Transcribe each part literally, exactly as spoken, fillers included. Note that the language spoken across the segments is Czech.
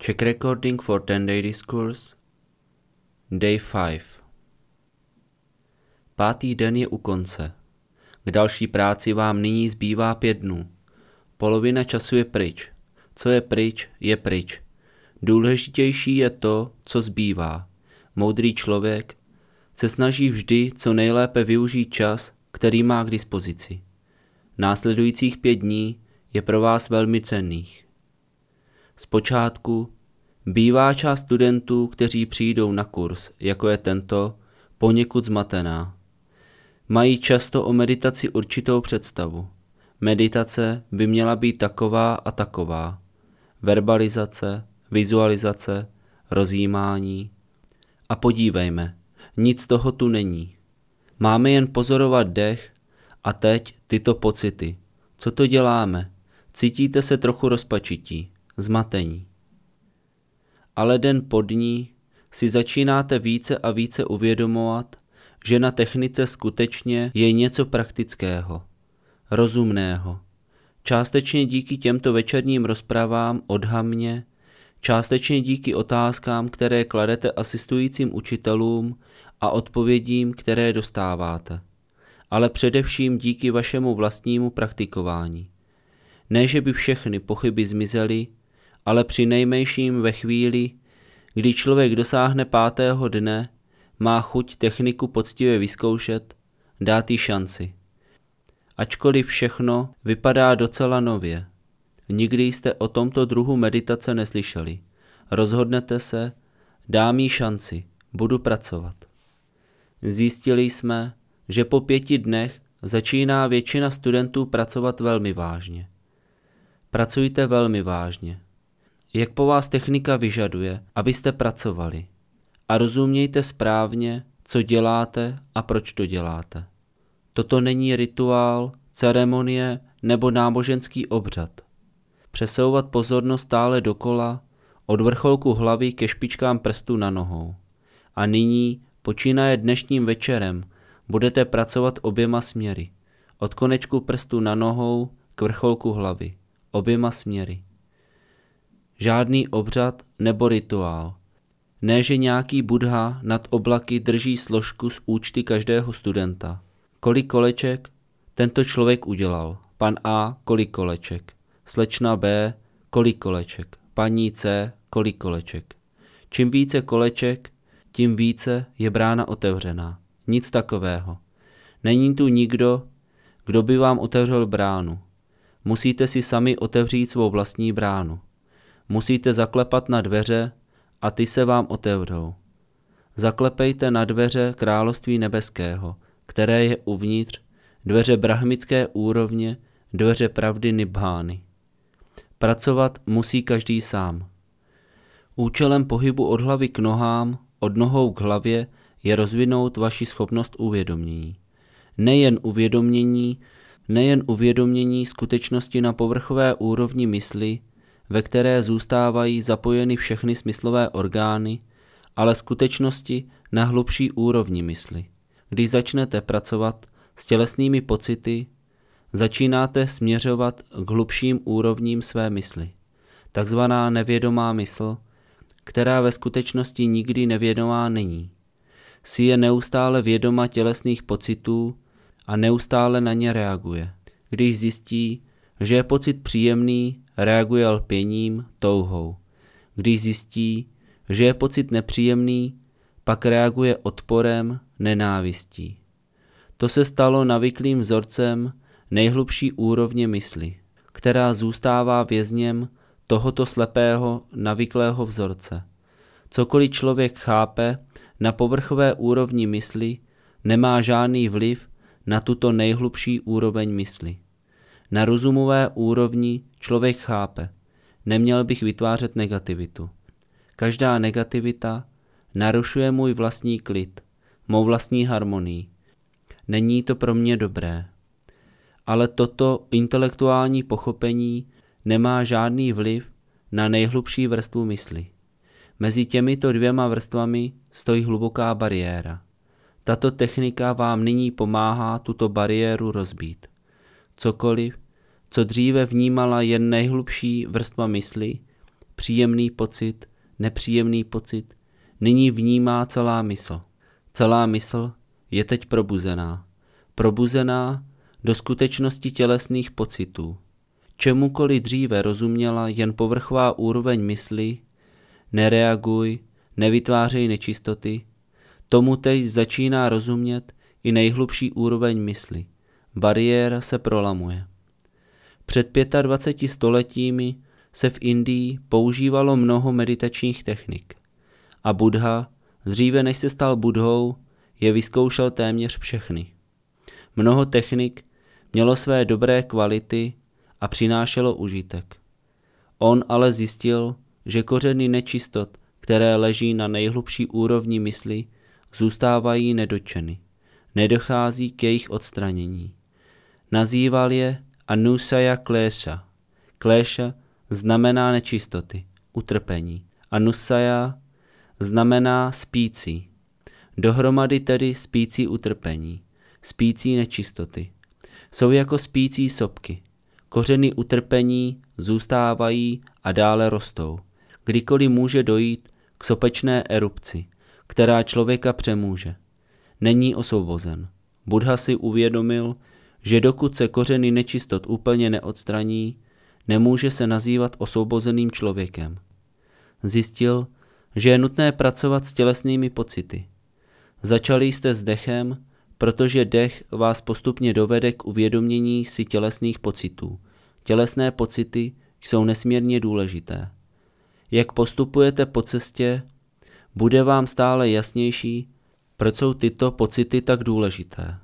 Czech recording for ten day discourse, day five. Pátý den je u konce. K další práci vám nyní zbývá pět dnů. Polovina času je pryč. Co je pryč, je pryč. Důležitější je to, co zbývá. Moudrý člověk se snaží vždy co nejlépe využít čas, který má k dispozici. Následujících pět dní je pro vás velmi cenných. Zpočátku bývá část studentů, kteří přijdou na kurz, jako je tento, poněkud zmatená. Mají často o meditaci určitou představu. Meditace by měla být taková a taková. Verbalizace, vizualizace, rozjímání. A podívejme, nic z toho tu není. Máme jen pozorovat dech a teď tyto pocity. Co to děláme? Cítíte se trochu rozpačití, zmatení. Ale den po dní si začínáte více a více uvědomovat, že na technice skutečně je něco praktického, rozumného. Částečně díky těmto večerním rozpravám odhamně, částečně díky otázkám, které kladete asistujícím učitelům a odpovědím, které dostáváte, ale především díky vašemu vlastnímu praktikování. Ne, že by všechny pochyby zmizely, ale přinejmenším ve chvíli, kdy člověk dosáhne pátého dne, má chuť techniku poctivě vyzkoušet, dát jí šanci. Ačkoliv všechno vypadá docela nově. Nikdy jste o tomto druhu meditace neslyšeli. Rozhodnete se, dám jí šanci, budu pracovat. Zjistili jsme, že po pěti dnech začíná většina studentů pracovat velmi vážně. Pracujte velmi vážně. Jak po vás technika vyžaduje, abyste pracovali. A rozumějte správně, co děláte a proč to děláte. Toto není rituál, ceremonie nebo náboženský obřad. Přesouvat pozornost stále dokola, od vrcholku hlavy ke špičkám prstů na nohou. A nyní, počínaje dnešním večerem, budete pracovat oběma směry. Od konečku prstů na nohou k vrcholku hlavy. Oběma směry. Žádný obřad nebo rituál. Ne, že nějaký Buddha nad oblaky drží složku z účty každého studenta. Kolik koleček tento člověk udělal? Pan A, kolik koleček? Slečna B, kolik koleček? Paní C, kolik koleček? Čím více koleček, tím více je brána otevřená. Nic takového. Není tu nikdo, kdo by vám otevřel bránu. Musíte si sami otevřít svou vlastní bránu. Musíte zaklepat na dveře a ty se vám otevřou. Zaklepejte na dveře království nebeského, které je uvnitř, dveře brahmické úrovně, dveře pravdy Nibbány. Pracovat musí každý sám. Účelem pohybu od hlavy k nohám, od nohou k hlavě je rozvinout vaši schopnost uvědomění. Nejen uvědomění, nejen uvědomění skutečnosti na povrchové úrovni mysli, ve které zůstávají zapojeny všechny smyslové orgány, ale skutečnosti na hlubší úrovni mysli. Když začnete pracovat s tělesnými pocity, začínáte směřovat k hlubším úrovním své mysli. Takzvaná nevědomá mysl, která ve skutečnosti nikdy nevědomá není, si je neustále vědoma tělesných pocitů a neustále na ně reaguje. Když zjistí, že je pocit příjemný, reaguje lpěním, touhou. Když zjistí, že je pocit nepříjemný, pak reaguje odporem, nenávistí. To se stalo navyklým vzorcem nejhlubší úrovně mysli, která zůstává vězněm tohoto slepého, navyklého vzorce. Cokoliv člověk chápe na povrchové úrovni mysli, nemá žádný vliv na tuto nejhlubší úroveň mysli. Na rozumové úrovni člověk chápe, neměl bych vytvářet negativitu. Každá negativita narušuje můj vlastní klid, mou vlastní harmonii. Není to pro mě dobré. Ale toto intelektuální pochopení nemá žádný vliv na nejhlubší vrstvu mysli. Mezi těmito dvěma vrstvami stojí hluboká bariéra. Tato technika vám nyní pomáhá tuto bariéru rozbít. Cokoliv, co dříve vnímala jen nejhlubší vrstva mysli, příjemný pocit, nepříjemný pocit, nyní vnímá celá mysl. Celá mysl je teď probuzená. Probuzená do skutečnosti tělesných pocitů. Čemukoliv dříve rozuměla jen povrchová úroveň mysli, nereaguj, nevytvářej nečistoty, tomu teď začíná rozumět i nejhlubší úroveň mysli. Bariéra se prolamuje. Před dvaceti pěti stoletími se v Indii používalo mnoho meditačních technik. A Buddha, dříve než se stal Buddhou, je vyzkoušel téměř všechny. Mnoho technik mělo své dobré kvality a přinášelo užitek. On ale zjistil, že kořeny nečistot, které leží na nejhlubší úrovni mysli, zůstávají nedotčeny. Nedochází k jejich odstranění. Nazýval je Anusaya Klesha. Klesha znamená nečistoty, utrpení. Anusaya znamená spící. Dohromady tedy spící utrpení, spící nečistoty. Jsou jako spící sopky. Kořeny utrpení zůstávají a dále rostou. Kdykoliv může dojít k sopečné erupci, která člověka přemůže. Není osvobozen. Buddha si uvědomil, že dokud se kořeny nečistot úplně neodstraní, nemůže se nazývat osvobozeným člověkem. Zjistil, že je nutné pracovat s tělesnými pocity. Začali jste s dechem, protože dech vás postupně dovede k uvědomění si tělesných pocitů. Tělesné pocity jsou nesmírně důležité. Jak postupujete po cestě, bude vám stále jasnější, proč jsou tyto pocity tak důležité.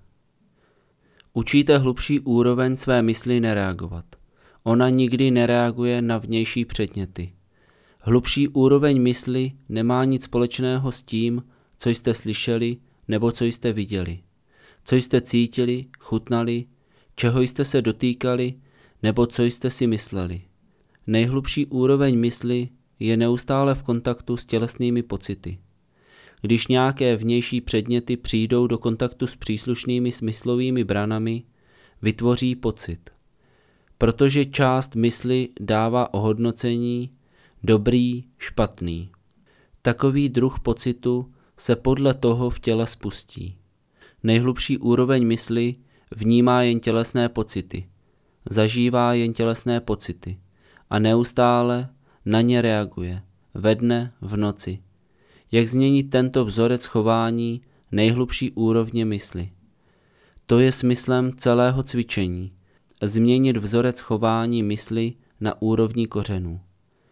Učíte hlubší úroveň své mysli nereagovat. Ona nikdy nereaguje na vnější předměty. Hlubší úroveň mysli nemá nic společného s tím, co jste slyšeli nebo co jste viděli, co jste cítili, chutnali, čeho jste se dotýkali nebo co jste si mysleli. Nejhlubší úroveň mysli je neustále v kontaktu s tělesnými pocity. Když nějaké vnější předměty přijdou do kontaktu s příslušnými smyslovými branami, vytvoří pocit. Protože část mysli dává ohodnocení dobrý, špatný. Takový druh pocitu se podle toho v těle spustí. Nejhlubší úroveň mysli vnímá jen tělesné pocity, zažívá jen tělesné pocity a neustále na ně reaguje, ve dne, v noci. Jak změnit tento vzorec chování nejhlubší úrovně mysli? To je smyslem celého cvičení. Změnit vzorec chování mysli na úrovni kořenů.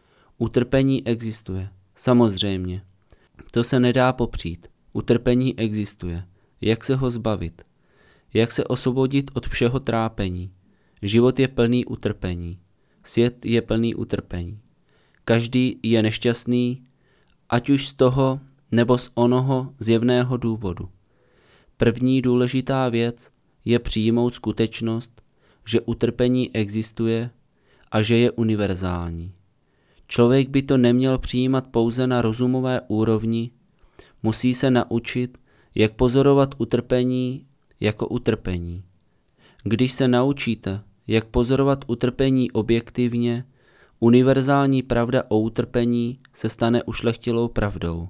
Utrpení existuje, samozřejmě. To se nedá popřít. Utrpení existuje. Jak se ho zbavit? Jak se osvobodit od všeho trápení? Život je plný utrpení. Svět je plný utrpení. Každý je nešťastný, ať už z toho nebo z onoho zjevného důvodu. První důležitá věc je přijmout skutečnost, že utrpení existuje a že je univerzální. Člověk by to neměl přijímat pouze na rozumové úrovni, musí se naučit, jak pozorovat utrpení jako utrpení. Když se naučíte, jak pozorovat utrpení objektivně, univerzální pravda o utrpení se stane ušlechtilou pravdou.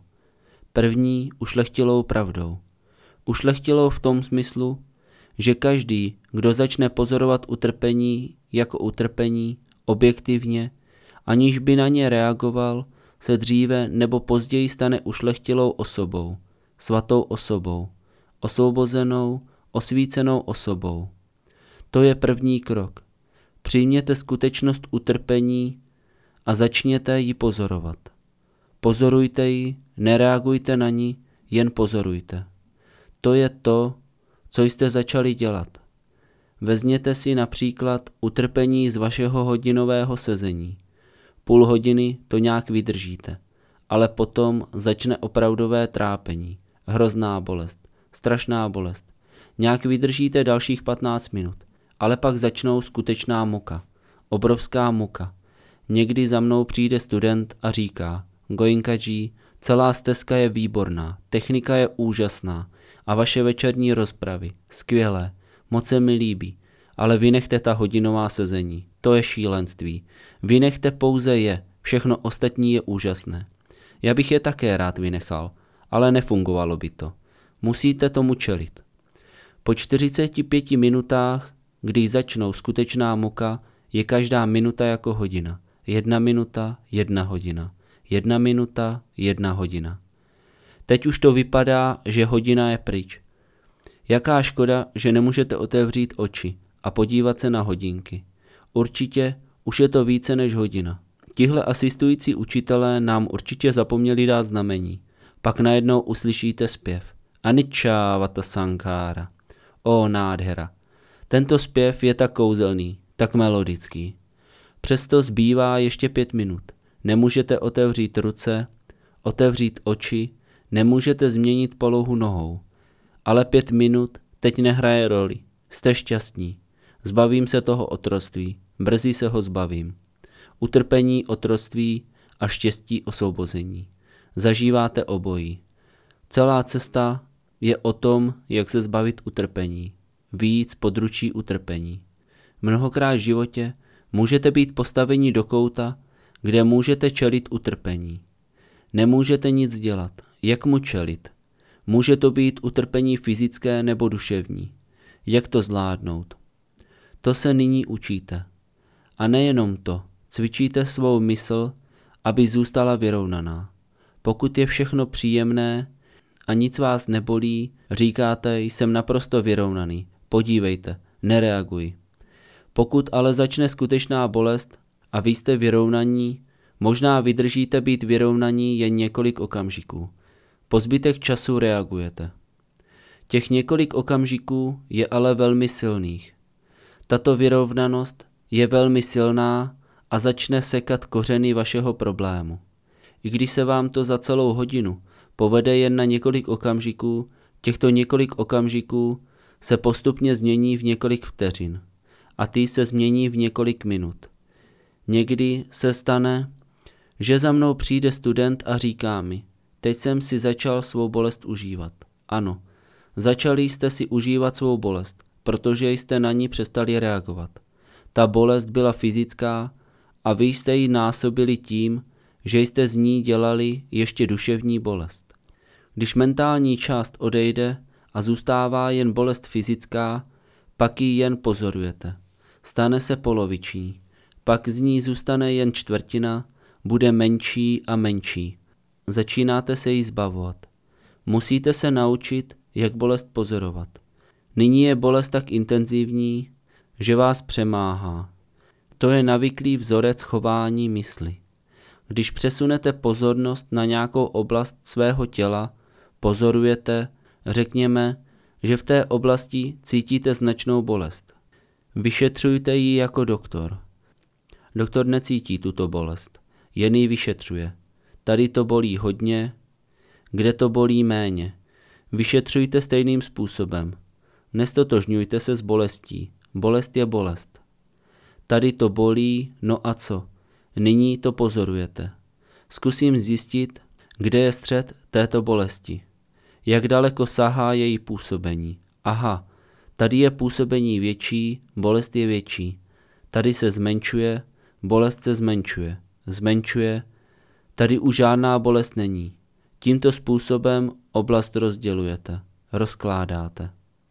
První ušlechtilou pravdou. Ušlechtilou v tom smyslu, že každý, kdo začne pozorovat utrpení jako utrpení, objektivně, aniž by na ně reagoval, se dříve nebo později stane ušlechtilou osobou, svatou osobou, osvobozenou, osvícenou osobou. To je první krok. Přijměte skutečnost utrpení a začněte ji pozorovat. Pozorujte ji, nereagujte na ní, jen pozorujte. To je to, co jste začali dělat. Vezměte si například utrpení z vašeho hodinového sezení. Půl hodiny to nějak vydržíte, ale potom začne opravdové trápení, hrozná bolest, strašná bolest. Nějak vydržíte dalších patnáct minut, ale pak začnou skutečná muka, obrovská muka. Někdy za mnou přijde student a říká: Goenkaji, celá stezka je výborná, technika je úžasná a vaše večerní rozpravy, skvělé, moc se mi líbí, ale vynechte ta hodinová sezení, to je šílenství. Vynechte pouze je, všechno ostatní je úžasné. Já bych je také rád vynechal, ale nefungovalo by to. Musíte tomu čelit. Po čtyřiceti pěti minutách, když začnou skutečná muka, je každá minuta jako hodina. Jedna minuta, jedna hodina. Jedna minuta, jedna hodina. Teď už to vypadá, že hodina je pryč. Jaká škoda, že nemůžete otevřít oči a podívat se na hodinky. Určitě už je to více než hodina. Tihle asistující učitelé nám určitě zapomněli dát znamení. Pak najednou uslyšíte zpěv. Anicca vata sankhara. O nádhera. Tento zpěv je tak kouzelný, tak melodický. Přesto zbývá ještě pět minut. Nemůžete otevřít ruce, otevřít oči, nemůžete změnit polohu nohou. Ale pět minut teď nehraje roli. Jste šťastní. Zbavím se toho otroctví. Brzy se ho zbavím. Utrpení, otroctví a štěstí osvobození. Zažíváte obojí. Celá cesta je o tom, jak se zbavit utrpení. Víc područí utrpení. Mnohokrát v životě můžete být postaveni do kouta, kde můžete čelit utrpení. Nemůžete nic dělat. Jak mu čelit? Může to být utrpení fyzické nebo duševní. Jak to zvládnout? To se nyní učíte. A nejenom to, cvičíte svou mysl, aby zůstala vyrovnaná. Pokud je všechno příjemné a nic vás nebolí, říkáte, jsem naprosto vyrovnaný. Podívejte, nereaguj. Pokud ale začne skutečná bolest a vy jste vyrovnaní, možná vydržíte být vyrovnaní jen několik okamžiků. Po zbytek času reagujete. Těch několik okamžiků je ale velmi silných. Tato vyrovnanost je velmi silná a začne sekat kořeny vašeho problému. I když se vám to za celou hodinu povede jen na několik okamžiků, těchto několik okamžiků se postupně změní v několik vteřin a ty se změní v několik minut. Někdy se stane, že za mnou přijde student a říká mi, teď jsem si začal svou bolest užívat. Ano, začali jste si užívat svou bolest, protože jste na ní přestali reagovat. Ta bolest byla fyzická a vy jste ji násobili tím, že jste z ní dělali ještě duševní bolest. Když mentální část odejde a zůstává jen bolest fyzická, pak ji jen pozorujete. Stane se poloviční, pak z ní zůstane jen čtvrtina, bude menší a menší. Začínáte se jí zbavovat. Musíte se naučit, jak bolest pozorovat. Nyní je bolest tak intenzivní, že vás přemáhá. To je navyklý vzorec chování mysli. Když přesunete pozornost na nějakou oblast svého těla, pozorujete, řekněme, že v té oblasti cítíte značnou bolest. Vyšetřujte ji jako doktor. Doktor necítí tuto bolest, jen ji vyšetřuje. Tady to bolí hodně, kde to bolí méně. Vyšetřujte stejným způsobem. Nestotožňujte se s bolestí. Bolest je bolest. Tady to bolí, no a co? Nyní to pozorujete. Zkusím zjistit, kde je střed této bolesti. Jak daleko sahá její působení. Aha, tady je působení větší, bolest je větší. Tady se zmenšuje, bolest se zmenšuje. Zmenšuje, tady už žádná bolest není. Tímto způsobem oblast rozdělujete, rozkládáte.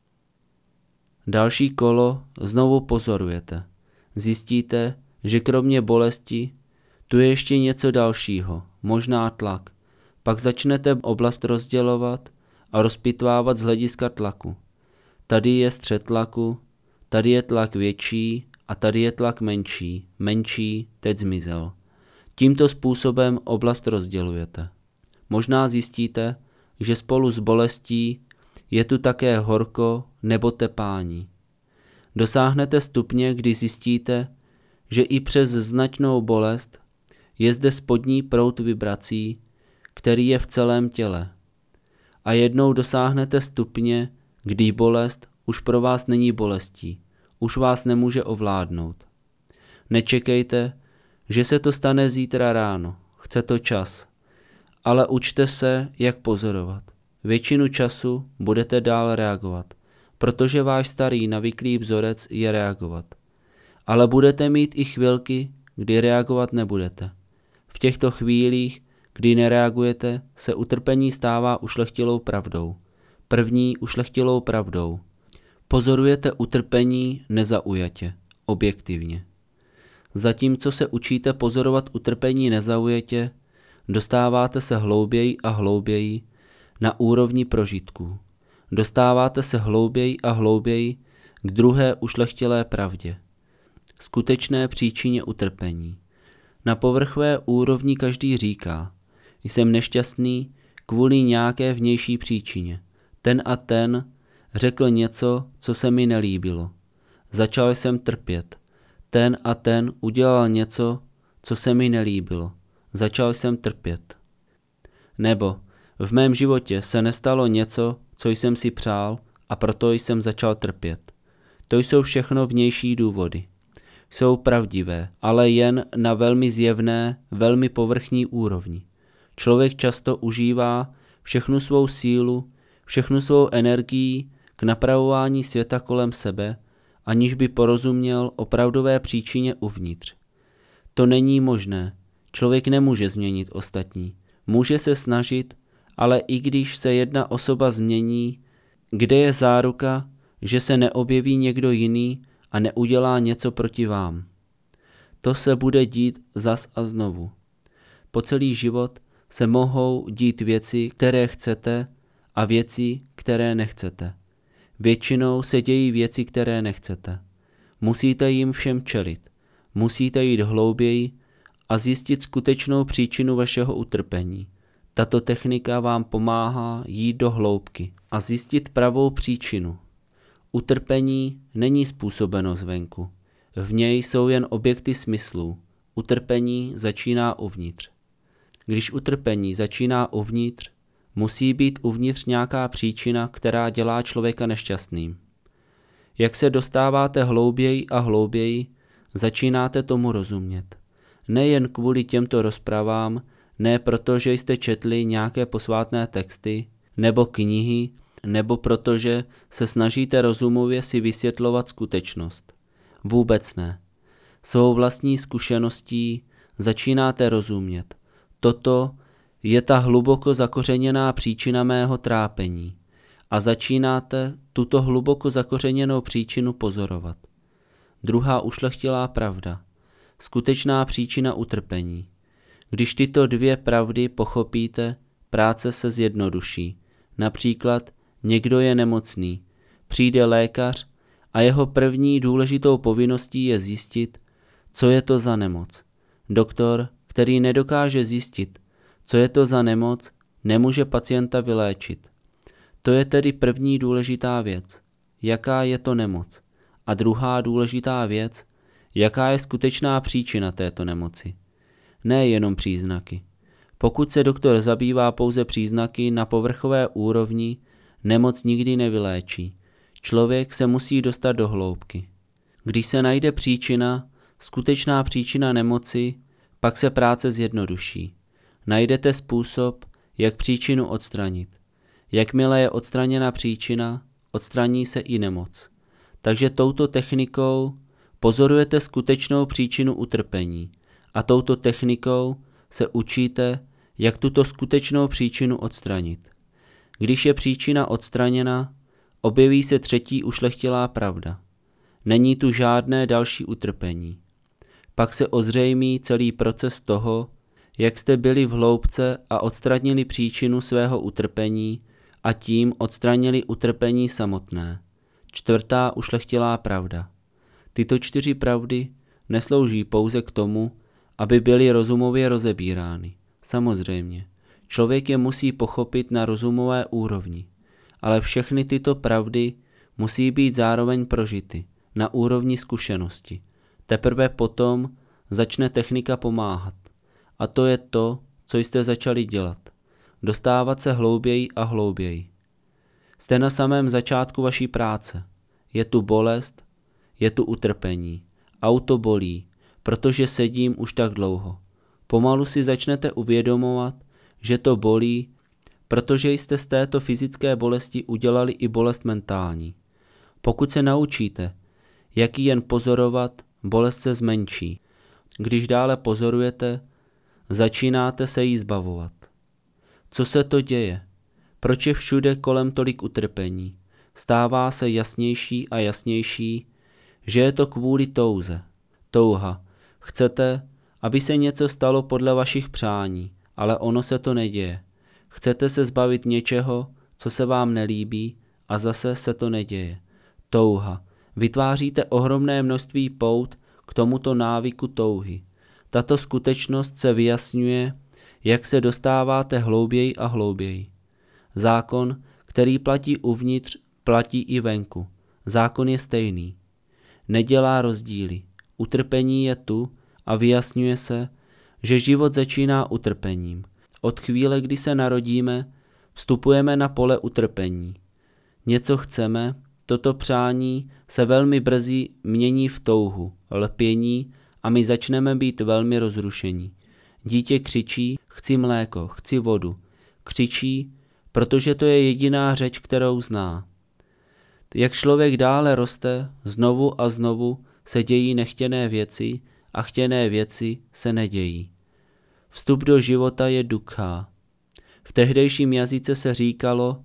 Další kolo znovu pozorujete. Zjistíte, že kromě bolesti tu je ještě něco dalšího, možná tlak. Pak začnete oblast rozdělovat a rozpitvávat z hlediska tlaku. Tady je střed tlaku, tady je tlak větší a tady je tlak menší, menší, teď zmizel. Tímto způsobem oblast rozdělujete. Možná zjistíte, že spolu s bolestí je tu také horko nebo tepání. Dosáhnete stupně, kdy zjistíte, že i přes značnou bolest je zde spodní proud vibrací, který je v celém těle. A jednou dosáhnete stupně, kdy bolest už pro vás není bolestí, už vás nemůže ovládnout. Nečekejte, že se to stane zítra ráno, chce to čas, ale učte se, jak pozorovat. Většinu času budete dál reagovat, protože váš starý navyklý vzorec je reagovat. Ale budete mít i chvilky, kdy reagovat nebudete. V těchto chvílích, kdy nereagujete, se utrpení stává ušlechtilou pravdou. První ušlechtilou pravdou. Pozorujete utrpení nezaujatě, objektivně. Zatímco se učíte pozorovat utrpení nezaujatě, dostáváte se hlouběji a hlouběji na úrovni prožitků. Dostáváte se hlouběji a hlouběji k druhé ušlechtilé pravdě, skutečné příčině utrpení. Na povrchové úrovni každý říká, jsem nešťastný kvůli nějaké vnější příčině. Ten a ten řekl něco, co se mi nelíbilo. Začal jsem trpět. Ten a ten udělal něco, co se mi nelíbilo. Začal jsem trpět. Nebo v mém životě se nestalo něco, co jsem si přál, a proto jsem začal trpět. To jsou všechno vnější důvody. Jsou pravdivé, ale jen na velmi zjevné, velmi povrchní úrovni. Člověk často užívá všechnu svou sílu, všechnu svou energii k napravování světa kolem sebe, aniž by porozuměl opravdové příčině uvnitř. To není možné. Člověk nemůže změnit ostatní. Může se snažit, ale i když se jedna osoba změní, kde je záruka, že se neobjeví někdo jiný a neudělá něco proti vám? To se bude dít zas a znovu. Po celý život se mohou dít věci, které chcete, a věci, které nechcete. Většinou se dějí věci, které nechcete. Musíte jim všem čelit. Musíte jít hlouběji a zjistit skutečnou příčinu vašeho utrpení. Tato technika vám pomáhá jít do hloubky a zjistit pravou příčinu. Utrpení není způsobeno zvenku. V něj jsou jen objekty smyslů. Utrpení začíná uvnitř. Když utrpení začíná uvnitř, musí být uvnitř nějaká příčina, která dělá člověka nešťastným. Jak se dostáváte hlouběji a hlouběji, začínáte tomu rozumět. Nejen kvůli těmto rozpravám, ne proto, že jste četli nějaké posvátné texty, nebo knihy, nebo protože se snažíte rozumově si vysvětlovat skutečnost. Vůbec ne. Svou vlastní zkušeností začínáte rozumět. Toto je ta hluboko zakořeněná příčina mého trápení a začínáte tuto hluboko zakořeněnou příčinu pozorovat. Druhá ušlechtilá pravda. Skutečná příčina utrpení. Když tyto dvě pravdy pochopíte, práce se zjednoduší. Například někdo je nemocný, přijde lékař a jeho první důležitou povinností je zjistit, co je to za nemoc. Doktor, který nedokáže zjistit, co je to za nemoc, nemůže pacienta vyléčit. To je tedy první důležitá věc. Jaká je to nemoc? A druhá důležitá věc, jaká je skutečná příčina této nemoci? Ne jenom příznaky. Pokud se doktor zabývá pouze příznaky na povrchové úrovni, nemoc nikdy nevyléčí. Člověk se musí dostat do hloubky. Když se najde příčina, skutečná příčina nemoci, pak se práce zjednoduší. Najdete způsob, jak příčinu odstranit. Jakmile je odstraněna příčina, odstraní se i nemoc. Takže touto technikou pozorujete skutečnou příčinu utrpení a touto technikou se učíte, jak tuto skutečnou příčinu odstranit. Když je příčina odstraněna, objeví se třetí ušlechtilá pravda. Není tu žádné další utrpení. Pak se ozřejmí celý proces toho, jak jste byli v hloubce a odstranili příčinu svého utrpení a tím odstranili utrpení samotné. Čtvrtá ušlechtilá pravda. Tyto čtyři pravdy neslouží pouze k tomu, aby byly rozumově rozebírány. Samozřejmě, člověk je musí pochopit na rozumové úrovni, ale všechny tyto pravdy musí být zároveň prožity na úrovni zkušenosti. Teprve potom začne technika pomáhat. A to je to, co jste začali dělat. Dostávat se hlouběji a hlouběji. Jste na samém začátku vaší práce. Je tu bolest, je tu utrpení. Auto bolí, protože sedím už tak dlouho. Pomalu si začnete uvědomovat, že to bolí, protože jste z této fyzické bolesti udělali i bolest mentální. Pokud se naučíte, jak ji jen pozorovat, bolest se zmenší. Když dále pozorujete, začínáte se jí zbavovat. Co se to děje? Proč je všude kolem tolik utrpení? Stává se jasnější a jasnější, že je to kvůli touze. Touha. Chcete, aby se něco stalo podle vašich přání, ale ono se to neděje. Chcete se zbavit něčeho, co se vám nelíbí, a zase se to neděje. Touha. Vytváříte ohromné množství pout k tomuto návyku touhy. Tato skutečnost se vyjasňuje, jak se dostáváte hlouběji a hlouběji. Zákon, který platí uvnitř, platí i venku. Zákon je stejný. Nedělá rozdíly. Utrpení je tu a vyjasňuje se, že život začíná utrpením. Od chvíle, kdy se narodíme, vstupujeme na pole utrpení. Něco chceme, toto přání se velmi brzy mění v touhu, lpění a my začneme být velmi rozrušení. Dítě křičí, chci mléko, chci vodu. Křičí, protože to je jediná řeč, kterou zná. Jak člověk dále roste, znovu a znovu se dějí nechtěné věci a chtěné věci se nedějí. Vstup do života je dukkha. V tehdejším jazyce se říkalo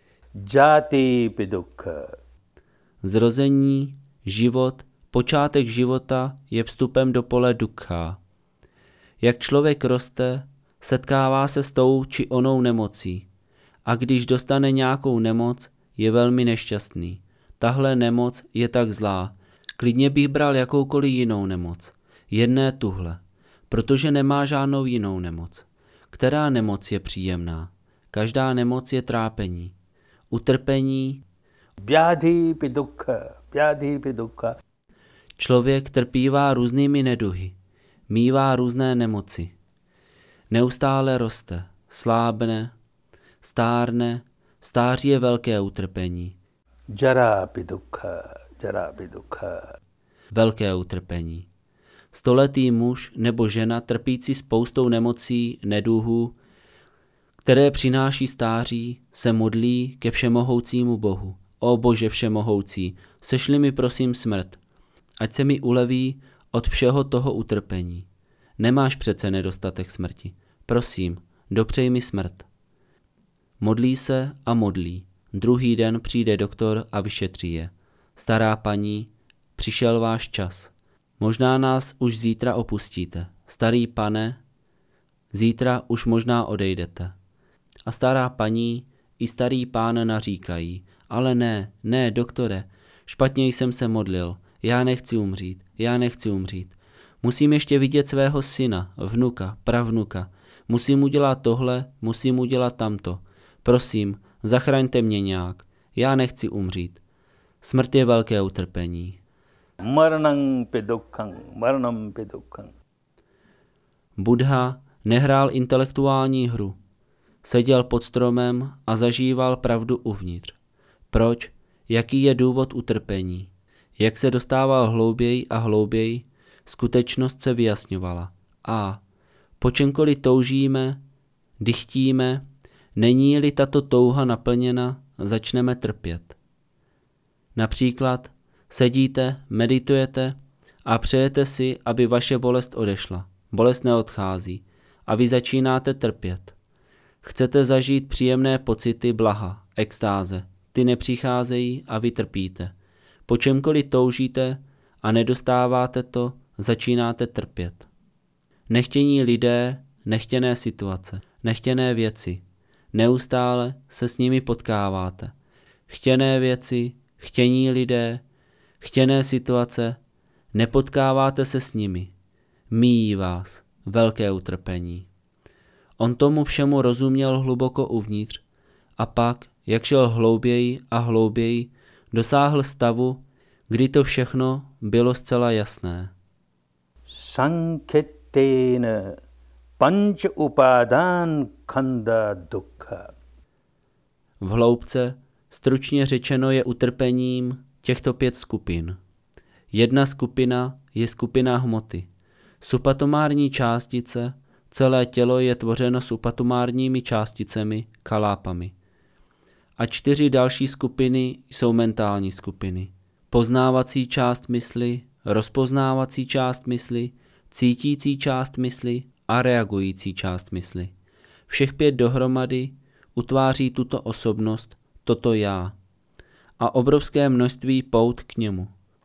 Jati pidukha. Zrození, život, počátek života je vstupem do pole dukkha. Jak člověk roste, setkává se s tou či onou nemocí. A když dostane nějakou nemoc, je velmi nešťastný. Tahle nemoc je tak zlá. Klidně bych bral jakoukoliv jinou nemoc. Jedné tuhle. Protože nemá žádnou jinou nemoc. Která nemoc je příjemná? Každá nemoc je trápení. Utrpení. Vyádhi pidukha. Vyádhi pidukha. Člověk trpívá různými neduhy. Mívá různé nemoci. Neustále roste. Slábne. Stárne. Stáří je velké utrpení. Jara pidukha. Jara pidukha. Velké utrpení. Stoletý muž nebo žena trpící spoustou nemocí, neduhů, které přináší stáří, se modlí ke všemohoucímu Bohu. O Bože všemohoucí, sešli mi prosím smrt, ať se mi uleví od všeho toho utrpení. Nemáš přece nedostatek smrti. Prosím, dopřej mi smrt. Modlí se a modlí. Druhý den přijde doktor a vyšetří je. Stará paní, přišel váš čas. Možná nás už zítra opustíte. Starý pane, zítra už možná odejdete. A stará paní i starý pán naříkají. Ale ne, ne, doktore, špatně jsem se modlil. Já nechci umřít, já nechci umřít. Musím ještě vidět svého syna, vnuka, pravnuka. Musím udělat tohle, musím udělat tamto. Prosím, zachraňte mě nějak. Já nechci umřít. Smrt je velké utrpení. Maranam pidukkham. Maranam pidukkham. Buddha nehrál intelektuální hru. Seděl pod stromem a zažíval pravdu uvnitř. Proč? Jaký je důvod utrpení? Jak se dostával hlouběji a hlouběji, skutečnost se vyjasňovala. A po čemkoliv toužíme, dychtíme, není-li tato touha naplněna, začneme trpět. Například sedíte, meditujete a přejete si, aby vaše bolest odešla. Bolest neodchází a vy začínáte trpět. Chcete zažít příjemné pocity blaha, extáze. Ty nepřicházejí a vy trpíte. Po čemkoliv toužíte a nedostáváte to, začínáte trpět. Nechtění lidé, nechtěné situace, nechtěné věci. Neustále se s nimi potkáváte. Chtěné věci, chtění lidé, chtěné situace, nepotkáváte se s nimi. Míjí vás velké utrpení. On tomu všemu rozuměl hluboko uvnitř a pak, jak šel hlouběji a hlouběji, dosáhl stavu, kdy to všechno bylo zcela jasné. Sanketena panch upadan khanda dukkha. V hloubce, stručně řečeno, je utrpením těchto pět skupin. Jedna skupina je skupina hmoty. Supatomární částice, celé tělo je tvořeno supatomárními částicemi, kalápami. A čtyři další skupiny jsou mentální skupiny. Poznávací část mysli, rozpoznávací část mysli, cítící část mysli a reagující část mysli. Všech pět dohromady utváří tuto osobnost, toto já a obrovské množství pout k němu.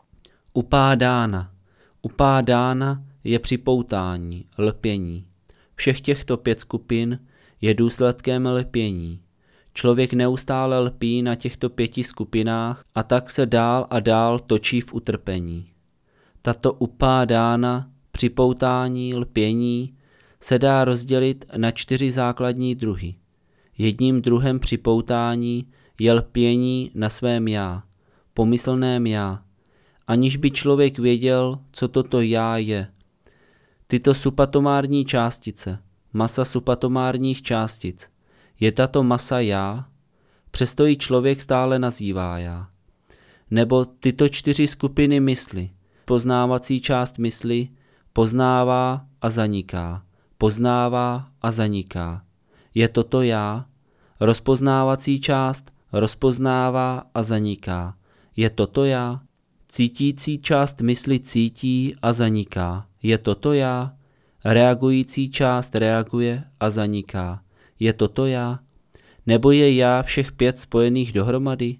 Upádána. Upádána je připoutání, lpění. Všech těchto pět skupin je důsledkem lpění. Člověk neustále lpí na těchto pěti skupinách a tak se dál a dál točí v utrpení. Tato upádána, připoutání, lpění se dá rozdělit na čtyři základní druhy. Jedním druhem připoutání je lpění na svém já, pomyslném já, aniž by člověk věděl, co toto já je. Tyto subatomární částice, masa subatomárních částic, je tato masa já, přesto ji člověk stále nazývá já. Nebo tyto čtyři skupiny mysli, poznávací část mysli, poznává a zaniká, poznává a zaniká. Je toto já, rozpoznávací část rozpoznává a zaniká. Je toto já, cítící část mysli cítí a zaniká. Je toto já, reagující část reaguje a zaniká. Je toto já, nebo je já všech pět spojených dohromady?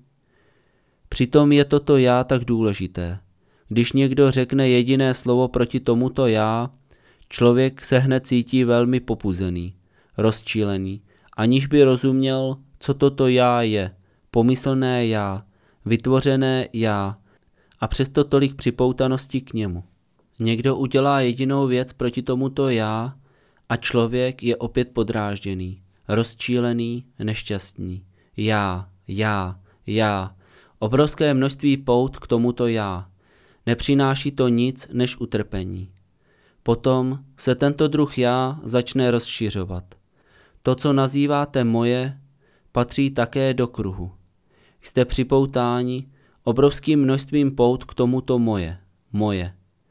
Přitom je toto já tak důležité. Když někdo řekne jediné slovo proti tomuto já, člověk se hned cítí velmi popuzený, rozčílený, aniž by rozuměl, co toto já je, pomyslné já, vytvořené já, a přesto tolik připoutanosti k němu. Někdo udělá jedinou věc proti tomuto já a člověk je opět podrážděný, rozčílený, nešťastný. Já, já, já, obrovské množství pout k tomuto já. Nepřináší to nic než utrpení. Potom se tento druh já začne rozšiřovat. To, co nazýváte moje, patří také do kruhu. Jste připoutáni obrovským množstvím pout k tomuto moje, moje.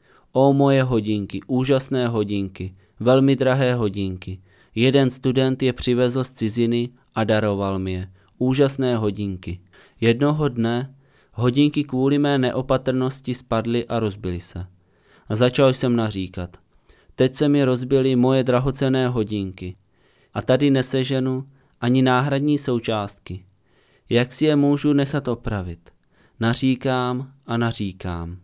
O moje hodinky, úžasné hodinky, velmi drahé hodinky. Jeden student je přivezl z ciziny a daroval mi je. Úžasné hodinky. Jednoho dne hodinky kvůli mé neopatrnosti spadly a rozbily se. A začal jsem naříkat. Teď se mi rozbily moje drahocenné hodinky. A tady neseženu ani náhradní součástky. Jak si je můžu nechat opravit? Naříkám a naříkám.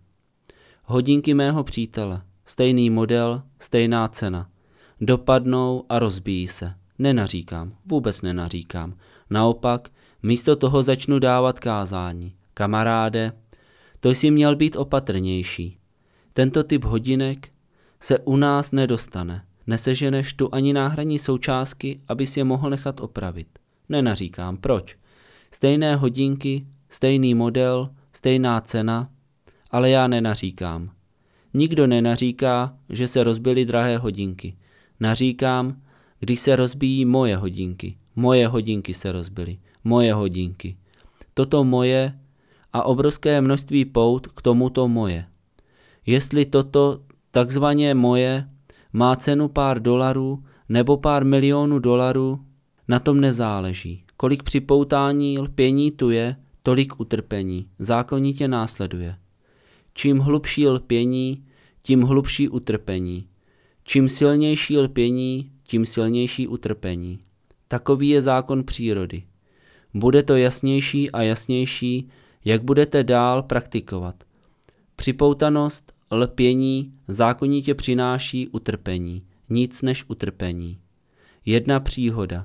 Hodinky mého přítele, stejný model, stejná cena. Dopadnou a rozbíjí se. Nenaříkám, vůbec nenaříkám. Naopak, místo toho začnu dávat kázání. Kamaráde, to jsi měl být opatrnější. Tento typ hodinek se u nás nedostane. Neseženeš tu ani náhradní součástky, abys je mohl nechat opravit. Nenaříkám, proč? Stejné hodinky, stejný model, stejná cena, ale já nenaříkám. Nikdo nenaříká, že se rozbily drahé hodinky. Naříkám, když se rozbíjí moje hodinky. Moje hodinky se rozbily. Moje hodinky. Toto moje a obrovské množství pout k tomuto moje. Jestli toto takzvaně moje má cenu pár dolarů nebo pár milionů dolarů, na tom nezáleží. Kolik připoutání, lpění tu je, tolik utrpení. Zákonitě následuje. Čím hlubší lpění, tím hlubší utrpení. Čím silnější lpění, tím silnější utrpení. Takový je zákon přírody. Bude to jasnější a jasnější, jak budete dál praktikovat. Připoutanost, lpění zákonitě přináší utrpení, nic než utrpení. Jedna příhoda.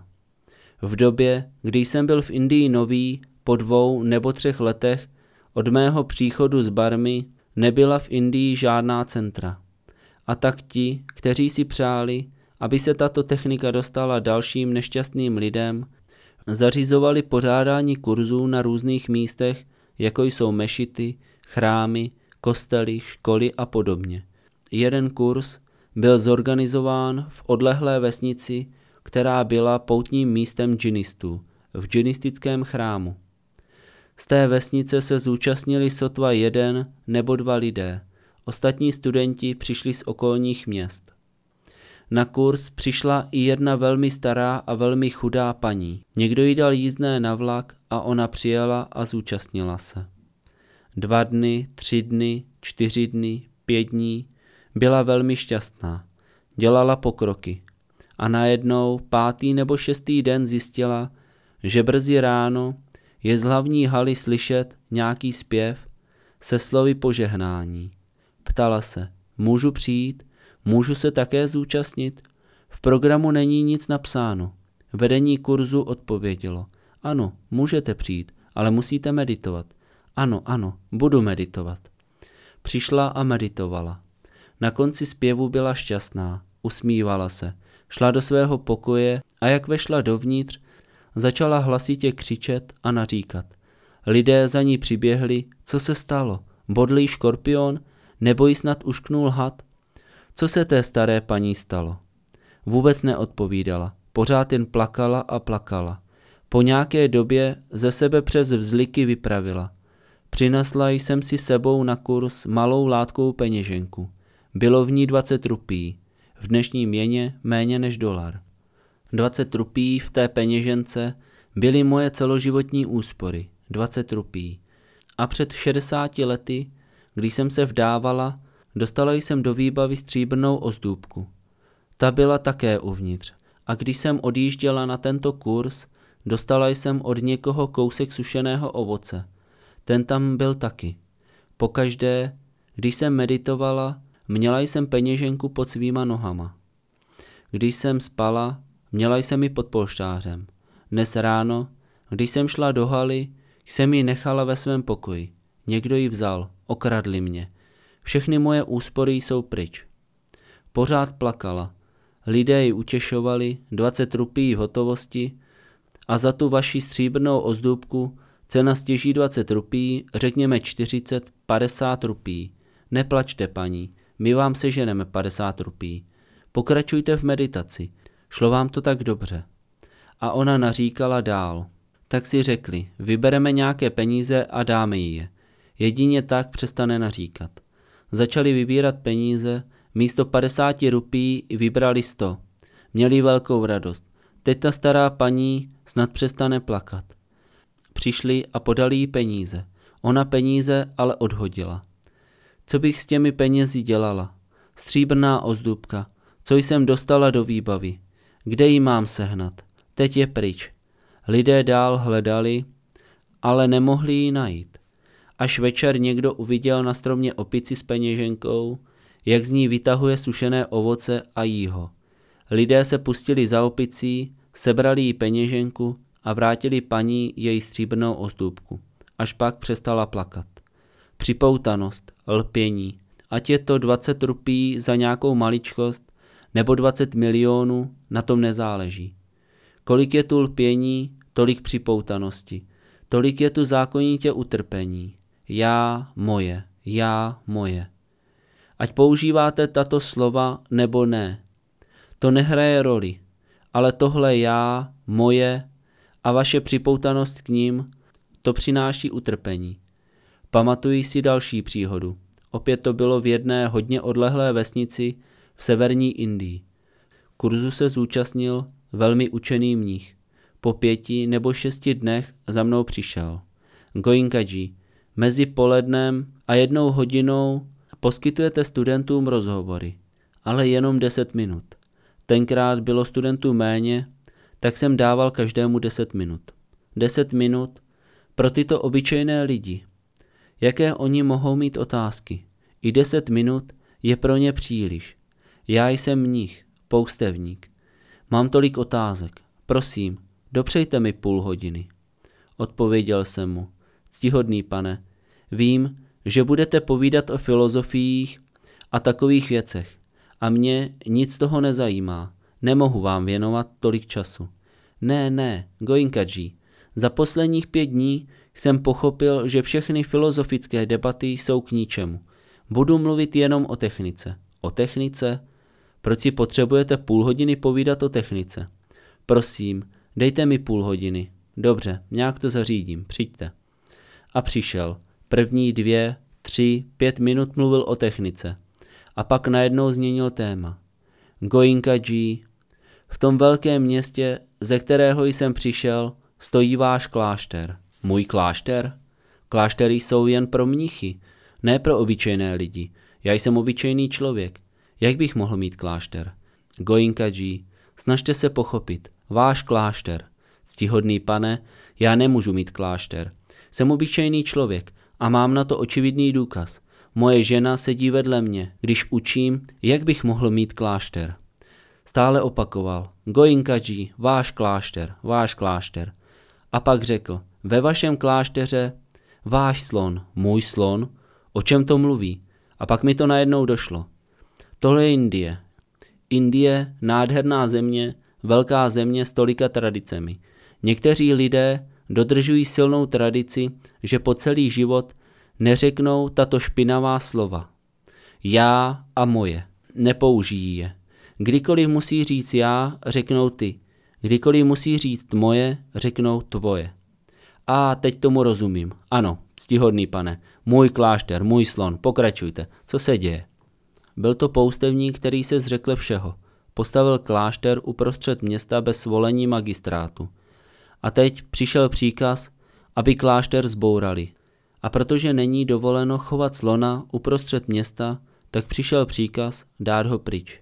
V době, kdy jsem byl v Indii nový, po dvou nebo třech letech od mého příchodu z Barmy, nebyla v Indii žádná centra. A tak ti, kteří si přáli, aby se tato technika dostala dalším nešťastným lidem, zařizovali pořádání kurzů na různých místech, jako jsou mešity, chrámy, kostely, školy a podobně. Jeden kurz byl zorganizován v odlehlé vesnici, která byla poutním místem džinistů, v džinistickém chrámu. Z té vesnice se zúčastnili sotva jeden nebo dva lidé, ostatní studenti přišli z okolních měst. Na kurz přišla i jedna velmi stará a velmi chudá paní. Někdo jí dal jízdné na vlak a ona přijela a zúčastnila se. Dva dny, tři dny, čtyři dny, pět dní byla velmi šťastná. dělala pokroky. A najednou pátý nebo šestý den zjistila, že brzy ráno je z hlavní haly slyšet nějaký zpěv se slovy požehnání. Ptala se, můžu přijít, můžu se také zúčastnit? V programu není nic napsáno. Vedení kurzu odpovědělo, ano, můžete přijít, ale musíte meditovat. Ano, ano, budu meditovat. Přišla a meditovala. Na konci zpěvu byla šťastná, usmívala se, šla do svého pokoje a jak vešla dovnitř, začala hlasitě křičet a naříkat. Lidé za ní přiběhli, co se stalo, bodl jí škorpion, nebo jí snad ušknul had? Co se té staré paní stalo? Vůbec neodpovídala, pořád jen plakala a plakala. Po nějaké době ze sebe přes vzliky vypravila. Přinesla jsem si sebou na kurz malou látkovou peněženku. Bylo v ní dvacet rupií, v dnešní měně méně než dolar. dvacet rupií v té peněžence byly moje celoživotní úspory, dvacet rupií. A před šedesáti lety, když jsem se vdávala, dostala jsem do výbavy stříbrnou ozdůbku. Ta byla také uvnitř. A když jsem odjížděla na tento kurz, dostala jsem od někoho kousek sušeného ovoce. Ten tam byl taky. Pokaždé, když jsem meditovala, měla jsem peněženku pod svýma nohama. Když jsem spala, měla jsem ji pod polštářem. Dnes ráno, když jsem šla do haly, jsem ji nechala ve svém pokoji. Někdo ji vzal, okradli mě. Všechny moje úspory jsou pryč. Pořád plakala. Lidé ji utěšovali, dvacet rupií v hotovosti a za tu vaši stříbrnou ozdůbku cena stěží dvacet rupií, řekněme čtyřicet, padesát rupií. Neplačte, paní, my vám seženeme padesát rupií. Pokračujte v meditaci, šlo vám to tak dobře. A ona naříkala dál. Tak si řekli, vybereme nějaké peníze a dáme jí je. Jedině tak přestane naříkat. Začali vybírat peníze, místo padesáti rupií vybrali sto. Měli velkou radost. Teď ta stará paní snad přestane plakat. Přišli a podali jí peníze. Ona peníze ale odhodila. Co bych s těmi penězi dělala? Stříbrná ozdůbka. Co jsem dostala do výbavy? Kde ji mám sehnat? Teď je pryč. Lidé dál hledali, ale nemohli ji najít. Až večer někdo uviděl na stromě opici s peněženkou, jak z ní vytahuje sušené ovoce a jí ho. Lidé se pustili za opicí, sebrali jí peněženku a vrátili paní její stříbrnou ozdůbku. Až pak přestala plakat. Připoutanost, lpění, ať je to dvacet rupií za nějakou maličkost nebo dvacet milionů, na tom nezáleží. Kolik je tu lpění, tolik připoutanosti, tolik je tu zákonitě utrpení. Já, moje, já, moje. Ať používáte tato slova nebo ne, to nehraje roli, ale tohle já, moje a vaše připoutanost k ním, to přináší utrpení. Pamatuji si další příhodu. Opět to bylo v jedné hodně odlehlé vesnici v severní Indii. Kurzu se zúčastnil velmi učený mnich. Po pěti nebo šesti dnech za mnou přišel. Goenkaji, mezi polednem a jednou hodinou poskytujete studentům rozhovory, ale jenom deset minut. Tenkrát bylo studentů méně, tak jsem dával každému deset minut. Deset minut pro tyto obyčejné lidi. Jaké oni mohou mít otázky? I deset minut je pro ně příliš. Já jsem mnich, poustevník. Mám tolik otázek. Prosím, dopřejte mi půl hodiny. Odpověděl jsem mu. Ctihodný pane, vím, že budete povídat o filozofiích a takových věcech. A mě nic z toho nezajímá. Nemohu vám věnovat tolik času. Ne, ne, Goenkaji, za posledních pět dní jsem pochopil, že všechny filozofické debaty jsou k ničemu. Budu mluvit jenom o technice. O technice? Proč si potřebujete půl hodiny povídat o technice? Prosím, dejte mi půl hodiny. Dobře, nějak to zařídím, přijďte. A přišel. První dvě, tři, pět minut mluvil o technice. A pak najednou změnil téma. Goenkaji, v tom velkém městě, ze kterého jsem přišel, stojí váš klášter. Můj klášter? Kláštery jsou jen pro mnichy, ne pro obyčejné lidi. Já jsem obyčejný člověk. Jak bych mohl mít klášter? Goenkaji, snažte se pochopit, váš klášter. Ctihodný pane, já nemůžu mít klášter. Jsem obyčejný člověk a mám na to očividný důkaz. Moje žena sedí vedle mě, když učím, jak bych mohl mít klášter. Stále opakoval, Goenkaji, váš klášter, váš klášter. A pak řekl, ve vašem klášteře, váš slon, můj slon, o čem to mluví? A pak mi to najednou došlo. Tohle je Indie. Indie, nádherná země, velká země s tolika tradicemi. Někteří lidé dodržují silnou tradici, že po celý život neřeknou tato špinavá slova. Já a moje. Nepoužijí je. Kdykoliv musí říct já, řeknou ty. Kdykoliv musí říct moje, řeknou tvoje. A teď tomu rozumím. Ano, ctihodný pane, můj klášter, můj slon, pokračujte. Co se děje? Byl to poustevník, který se zřekl všeho. Postavil klášter uprostřed města bez svolení magistrátu. A teď přišel příkaz, aby klášter zbourali. A protože není dovoleno chovat slona uprostřed města, tak přišel příkaz dát ho pryč.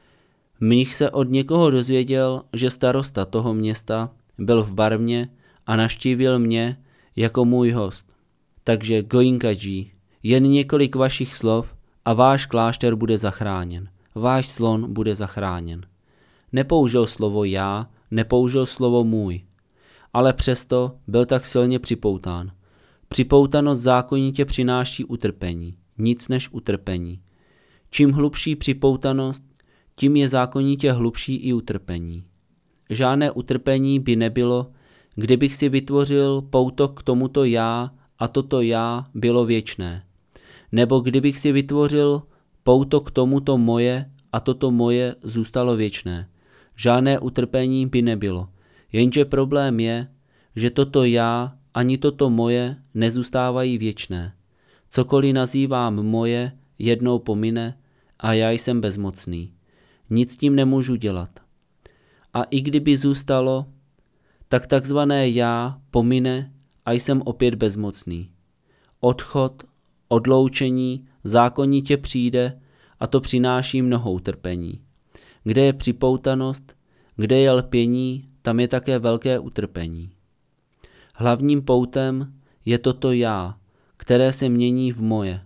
Mnich se od někoho dozvěděl, že starosta toho města byl v Barmě a navštívil mě jako můj host. Takže Goenkaji, jen několik vašich slov a váš klášter bude zachráněn. Váš slon bude zachráněn. Nepoužil slovo já, nepoužil slovo můj, ale přesto byl tak silně připoután. Připoutanost zákonitě přináší utrpení, nic než utrpení. Čím hlubší připoutanost, tím je zákonitě hlubší i utrpení. Žádné utrpení by nebylo, kdybych si vytvořil pouto k tomuto já a toto já bylo věčné. Nebo kdybych si vytvořil pouto k tomuto moje a toto moje zůstalo věčné. Žádné utrpení by nebylo. Jenže problém je, že toto já ani toto moje nezůstávají věčné. Cokoliv nazývám moje, jednou pomine a já jsem bezmocný. Nic s tím nemůžu dělat. A i kdyby zůstalo, tak takzvané já pomine a jsem opět bezmocný. Odchod, odloučení zákonitě přijde a to přináší mnoho utrpení. Kde je připoutanost, kde je lpění, tam je také velké utrpení. Hlavním poutem je toto já, které se mění v moje.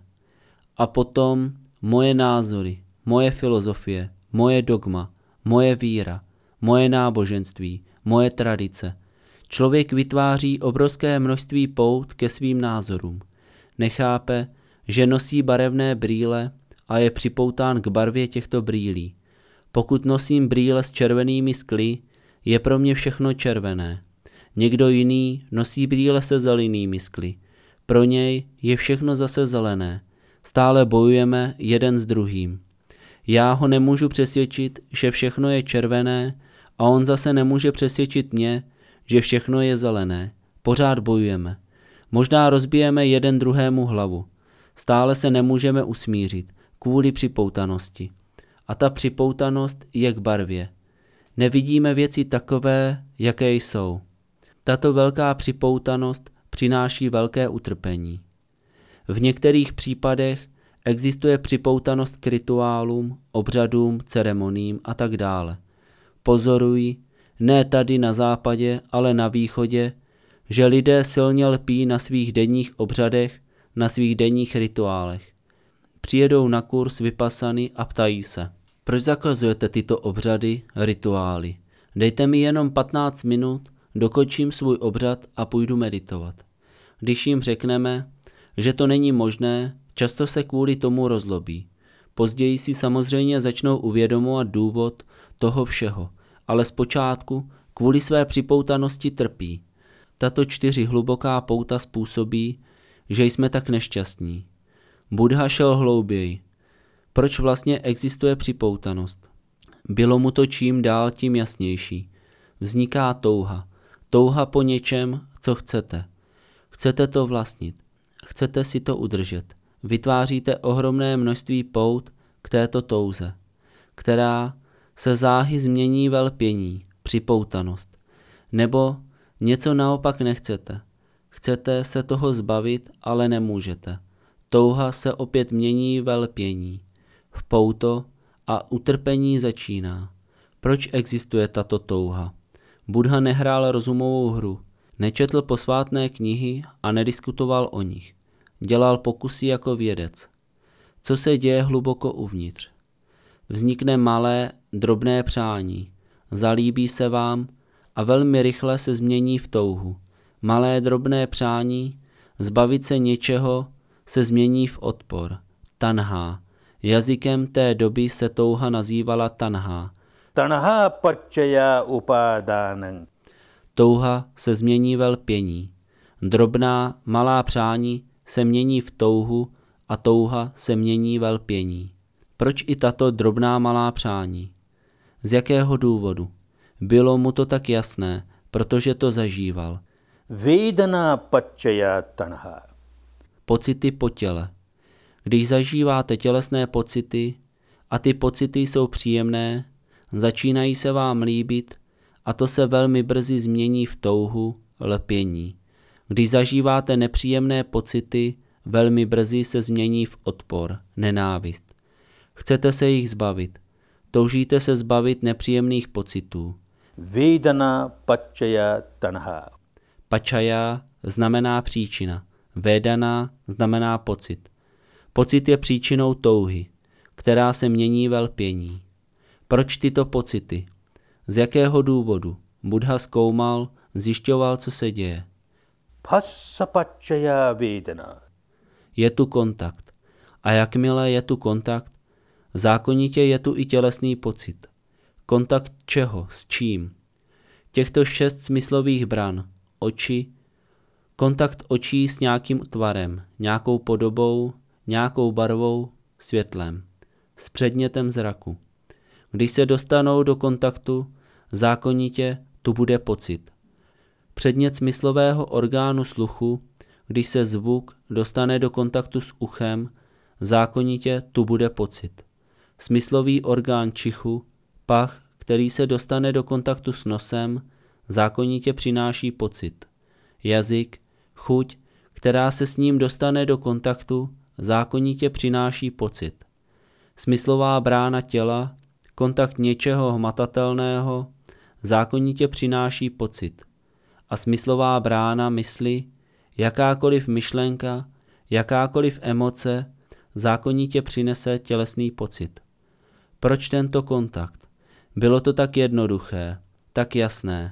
A potom moje názory, moje filozofie, moje dogma, moje víra, moje náboženství, moje tradice. Člověk vytváří obrovské množství pout ke svým názorům. Nechápe, že nosí barevné brýle a je připoután k barvě těchto brýlí. Pokud nosím brýle s červenými skly, je pro mě všechno červené. Někdo jiný nosí brýle se zelenými skly. Pro něj je všechno zase zelené. Stále bojujeme jeden s druhým. Já ho nemůžu přesvědčit, že všechno je červené a on zase nemůže přesvědčit mě, že všechno je zelené. Pořád bojujeme. Možná rozbijeme jeden druhému hlavu. Stále se nemůžeme usmířit kvůli připoutanosti. A ta připoutanost je k barvě. Nevidíme věci takové, jaké jsou. Tato velká připoutanost přináší velké utrpení. V některých případech existuje připoutanost k rituálům, obřadům, ceremoním a tak dále. Pozorují, ne tady na západě, ale na východě, že lidé silně lpí na svých denních obřadech, na svých denních rituálech. Přijedou na kurz Vipassany a ptají se, proč zakazujete tyto obřady, rituály? Dejte mi jenom patnáct minut, dokončím svůj obřad a půjdu meditovat. Když jim řekneme, že to není možné, často se kvůli tomu rozlobí. Později si samozřejmě začnou uvědomovat důvod toho všeho, ale zpočátku kvůli své připoutanosti trpí. Tato čtyři hluboká pouta způsobí, že jsme tak nešťastní. Buddha šel hlouběji. Proč vlastně existuje připoutanost? Bylo mu to čím dál tím jasnější. Vzniká touha. Touha po něčem, co chcete. Chcete to vlastnit. Chcete si to udržet. Vytváříte ohromné množství pout k této touze, která se záhy změní ve lpění, připoutanost. Nebo něco naopak nechcete. Chcete se toho zbavit, ale nemůžete. Touha se opět mění ve lpění, v pouto a utrpení začíná. Proč existuje tato touha? Buddha nehrál rozumovou hru, nečetl posvátné knihy a nediskutoval o nich. Dělal pokusy jako vědec. Co se děje hluboko uvnitř? Vznikne malé, drobné přání. Zalíbí se vám a velmi rychle se změní v touhu. Malé, drobné přání, zbavit se něčeho, se změní v odpor. Tanhá. Jazykem té doby se touha nazývala tanhá. Tanha paccaya upadānaṁ. Touha se změní ve lpění. Drobná, malá přání se mění v touhu a touha se mění ve lpění. Proč i tato drobná malá přání? Z jakého důvodu? Bylo mu to tak jasné, protože to zažíval. Vedana paccaya tanha. Pocity po těle. Když zažíváte tělesné pocity a ty pocity jsou příjemné, začínají se vám líbit a to se velmi brzy změní v touhu, lpění. Když zažíváte nepříjemné pocity, velmi brzy se změní v odpor, nenávist. Chcete se jich zbavit. Toužíte se zbavit nepříjemných pocitů. Vedana paccaya tanha. Paccaya znamená příčina. Vedana znamená pocit. Pocit je příčinou touhy, která se mění ve lpění. Proč tyto pocity? Z jakého důvodu? Buddha zkoumal, zjišťoval, co se děje. Phassa paccaya vedana. Je tu kontakt. A jakmile je tu kontakt, zákonitě je tu i tělesný pocit. Kontakt čeho? S čím? Těchto šest smyslových bran. Oči. Kontakt očí s nějakým tvarem, nějakou podobou, nějakou barvou, světlem. S předmětem zraku. Když se dostanou do kontaktu, zákonitě tu bude pocit. Předmět smyslového orgánu sluchu, když se zvuk dostane do kontaktu s uchem, zákonitě tu bude pocit. Smyslový orgán čichu, pach, který se dostane do kontaktu s nosem, zákonitě přináší pocit. Jazyk, chuť, která se s ním dostane do kontaktu, zákonitě přináší pocit. Smyslová brána těla, kontakt něčeho hmatatelného, zákonitě přináší pocit. A smyslová brána mysli, jakákoliv myšlenka, jakákoliv emoce, zákonitě přinese tělesný pocit. Proč tento kontakt? Bylo to tak jednoduché, tak jasné.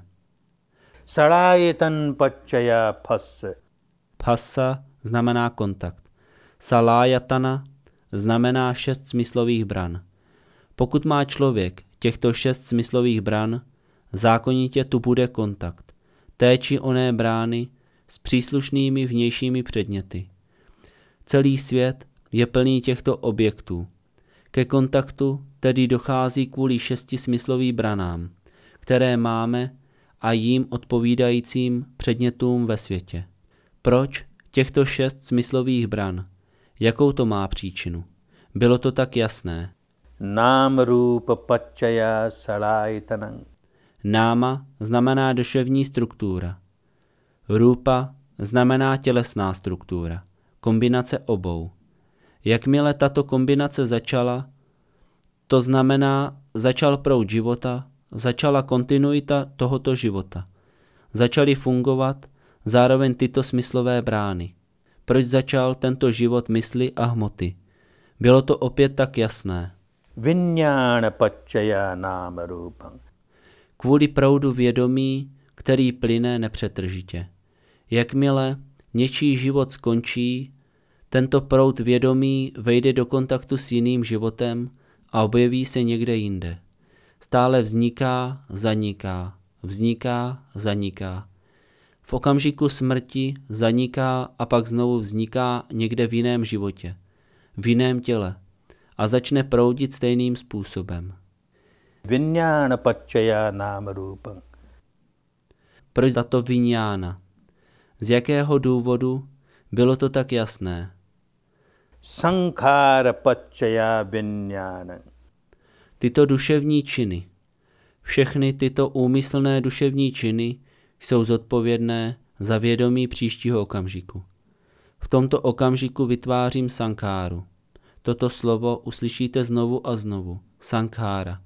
Salayatan paccaya phassa. Phassa znamená kontakt. Salayatana znamená šest smyslových bran. Pokud má člověk těchto šest smyslových bran, zákonitě tu bude kontakt. Té či oné brány s příslušnými vnějšími předměty. Celý svět je plný těchto objektů. Ke kontaktu tedy dochází kvůli šesti smyslovým branám, které máme a jim odpovídajícím předmětům ve světě. Proč těchto šest smyslových bran? Jakou to má příčinu? Bylo to tak jasné. Nam rupa paccaya salayatanam. Náma znamená duševní struktura. Rupa znamená tělesná struktura. Kombinace obou. Jakmile tato kombinace začala, to znamená, začal proud života, začala kontinuita tohoto života. Začaly fungovat zároveň tyto smyslové brány. Proč začal tento život mysli a hmoty? Bylo to opět tak jasné. Viññāna paccaya nama rupam. Kvůli proudu vědomí, který plyne nepřetržitě. Jakmile něčí život skončí, tento proud vědomí vejde do kontaktu s jiným životem a objeví se někde jinde. Stále vzniká, zaniká, vzniká, zaniká. V okamžiku smrti zaniká a pak znovu vzniká někde v jiném životě, v jiném těle a začne proudit stejným způsobem. Viññāna paccaya nama rupam. Proč tato viññāna? Z jakého důvodu bylo to tak jasné? Sankhara paccaya viññāna. Tyto duševní činy, všechny tyto úmyslné duševní činy jsou zodpovědné za vědomí příštího okamžiku. V tomto okamžiku vytvářím sankháru. Toto slovo uslyšíte znovu a znovu. Sankhára.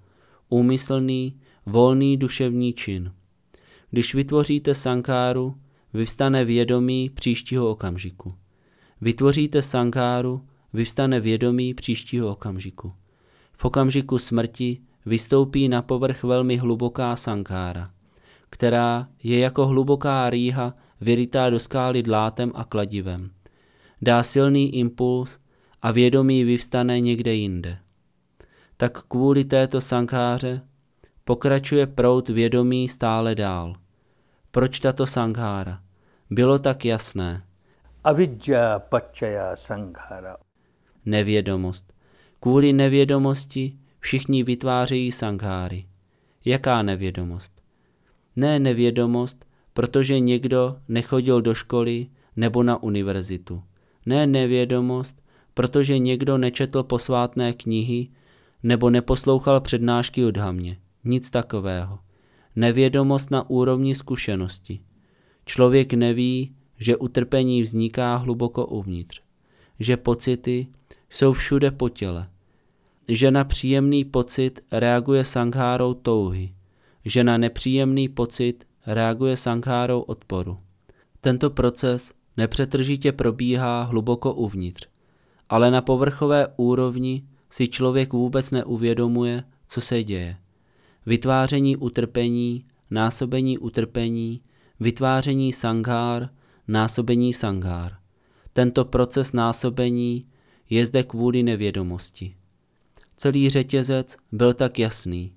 úmyslný, volný duševní čin. Když vytvoříte sankáru, vyvstane vědomí příštího okamžiku. Vytvoříte sankáru, vyvstane vědomí příštího okamžiku. V okamžiku smrti vystoupí na povrch velmi hluboká sankára, která je jako hluboká rýha vyrytá do skály dlátem a kladivem. Dá silný impuls a vědomí vyvstane někde jinde. Tak kvůli této sankáře pokračuje proud vědomí stále dál. Proč tato sankára? Bylo tak jasné. Avidya paccaya sankhara. Nevědomost. Kvůli nevědomosti všichni vytvářejí sankáry. Jaká nevědomost? Ne nevědomost, protože někdo nechodil do školy nebo na univerzitu. Ne nevědomost, protože někdo nečetl posvátné knihy nebo neposlouchal přednášky o dhammě. Nic takového. Nevědomost na úrovni zkušenosti. Člověk neví, že utrpení vzniká hluboko uvnitř, že pocity jsou všude po těle, že na příjemný pocit reaguje sankhárou touhy, že na nepříjemný pocit reaguje sankhárou odporu. Tento proces nepřetržitě probíhá hluboko uvnitř, ale na povrchové úrovni si člověk vůbec neuvědomuje, co se děje. Vytváření utrpení, násobení utrpení, vytváření sanghár, násobení sanghár. Tento proces násobení je zde kvůli nevědomosti. Celý řetězec byl tak jasný.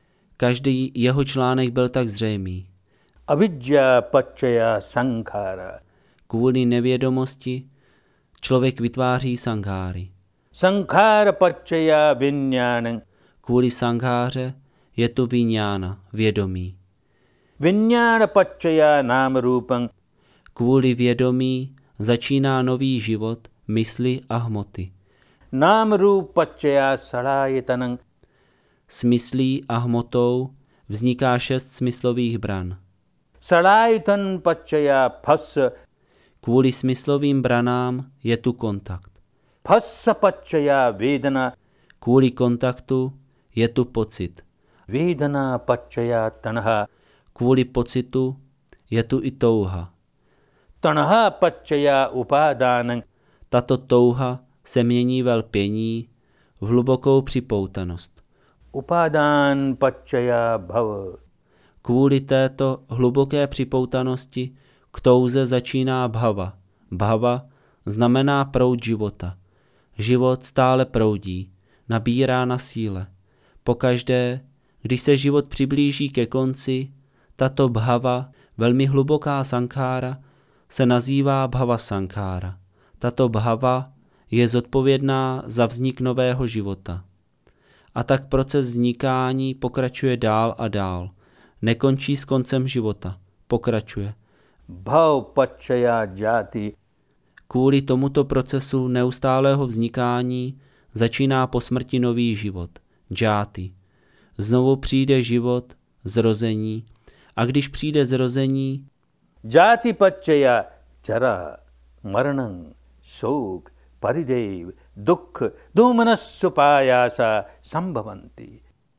Každý jeho článek byl tak zřejmý. Avidya paccaya sankhara. Kvůli nevědomosti člověk vytváří sangháry. Sankhara paccaya vinyanam. Kvůli sangháře je tu viñána, vědomí. Viñāna paccaya námarūpaṃ. Kvůli vědomí začíná nový život mysli a hmoty. Námarūpa paccaya salayatanaṃ. S myslí a hmotou vzniká šest smyslových bran. Salayatan paccaya phassa. Kvůli smyslovým branám je tu kontakt. Phassa paccaya vedana. Kvůli kontaktu je tu pocit. Vedana paccaya tanha. Kvůli pocitu je tu i touha. Tanha paccaya upādānaṃ. Tato touha se mění ve lpění, v hlubokou připoutanost. Upādān paccaya bhava. Kvůli této hluboké připoutanosti k touze začíná bhava. Bhava znamená proud života. Život stále proudí, nabírá na síle. Pokaždé, když se život přiblíží ke konci, tato bhava, velmi hluboká sankhāra, se nazývá bhava sankhāra. Tato bhava je zodpovědná za vznik nového života. A tak proces vznikání pokračuje dál a dál. Nekončí s koncem života. Pokračuje. Bhav paccaya jāti. Kvůli tomuto procesu neustálého vznikání začíná po smrti nový život. Džáty. Znovu přijde život, zrození. A když přijde zrození, Jāti paccaya chara maranaṃ sok paridev dukkha domanasupāyāsa sambhavanti.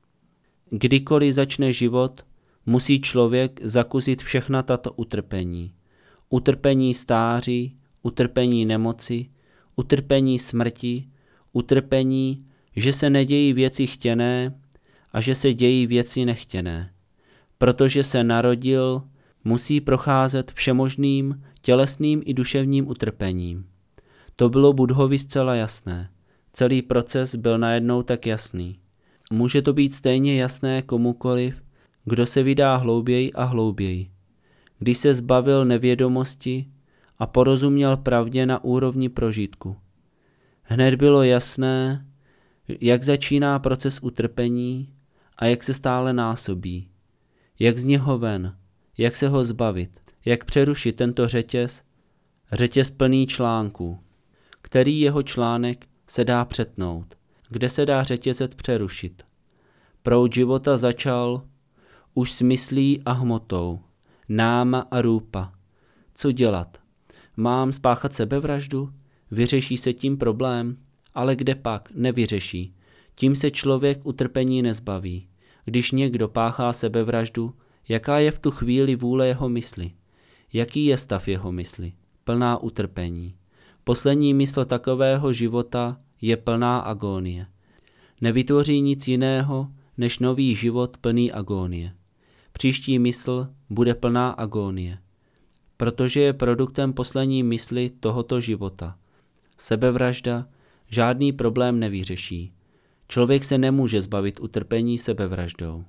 kdykoliv začne život, musí člověk zakusit všechna tato utrpení. Utrpení stáří, utrpení nemoci, utrpení smrti, utrpení, že se nedějí věci chtěné a že se dějí věci nechtěné. Protože se narodil, musí procházet všemožným tělesným i duševním utrpením. To bylo Buddhovi zcela jasné. Celý proces byl najednou tak jasný. Může to být stejně jasné komukoliv, kdo se vydá hlouběji a hlouběji. Když se zbavil nevědomosti a porozuměl pravdě na úrovni prožitku. Hned bylo jasné, jak začíná proces utrpení a jak se stále násobí. Jak z něho ven, jak se ho zbavit, jak přerušit tento řetěz, řetěz plný článků. Který jeho článek se dá přetnout, kde se dá řetězec přerušit. Proud života začal už s myslí a hmotou, náma a rúpa. Co dělat? Mám spáchat sebevraždu? Vyřeší se tím problém? Ale kde pak? Nevyřeší. Tím se člověk utrpení nezbaví. Když někdo páchá sebevraždu, jaká je v tu chvíli vůle jeho mysli? Jaký je stav jeho mysli? Plná utrpení. Poslední mysl takového života je plná agónie. Nevytvoří nic jiného, než nový život plný agónie. Příští mysl bude plná agónie, protože je produktem poslední mysli tohoto života. Sebevražda žádný problém nevyřeší. Člověk se nemůže zbavit utrpení sebevraždou.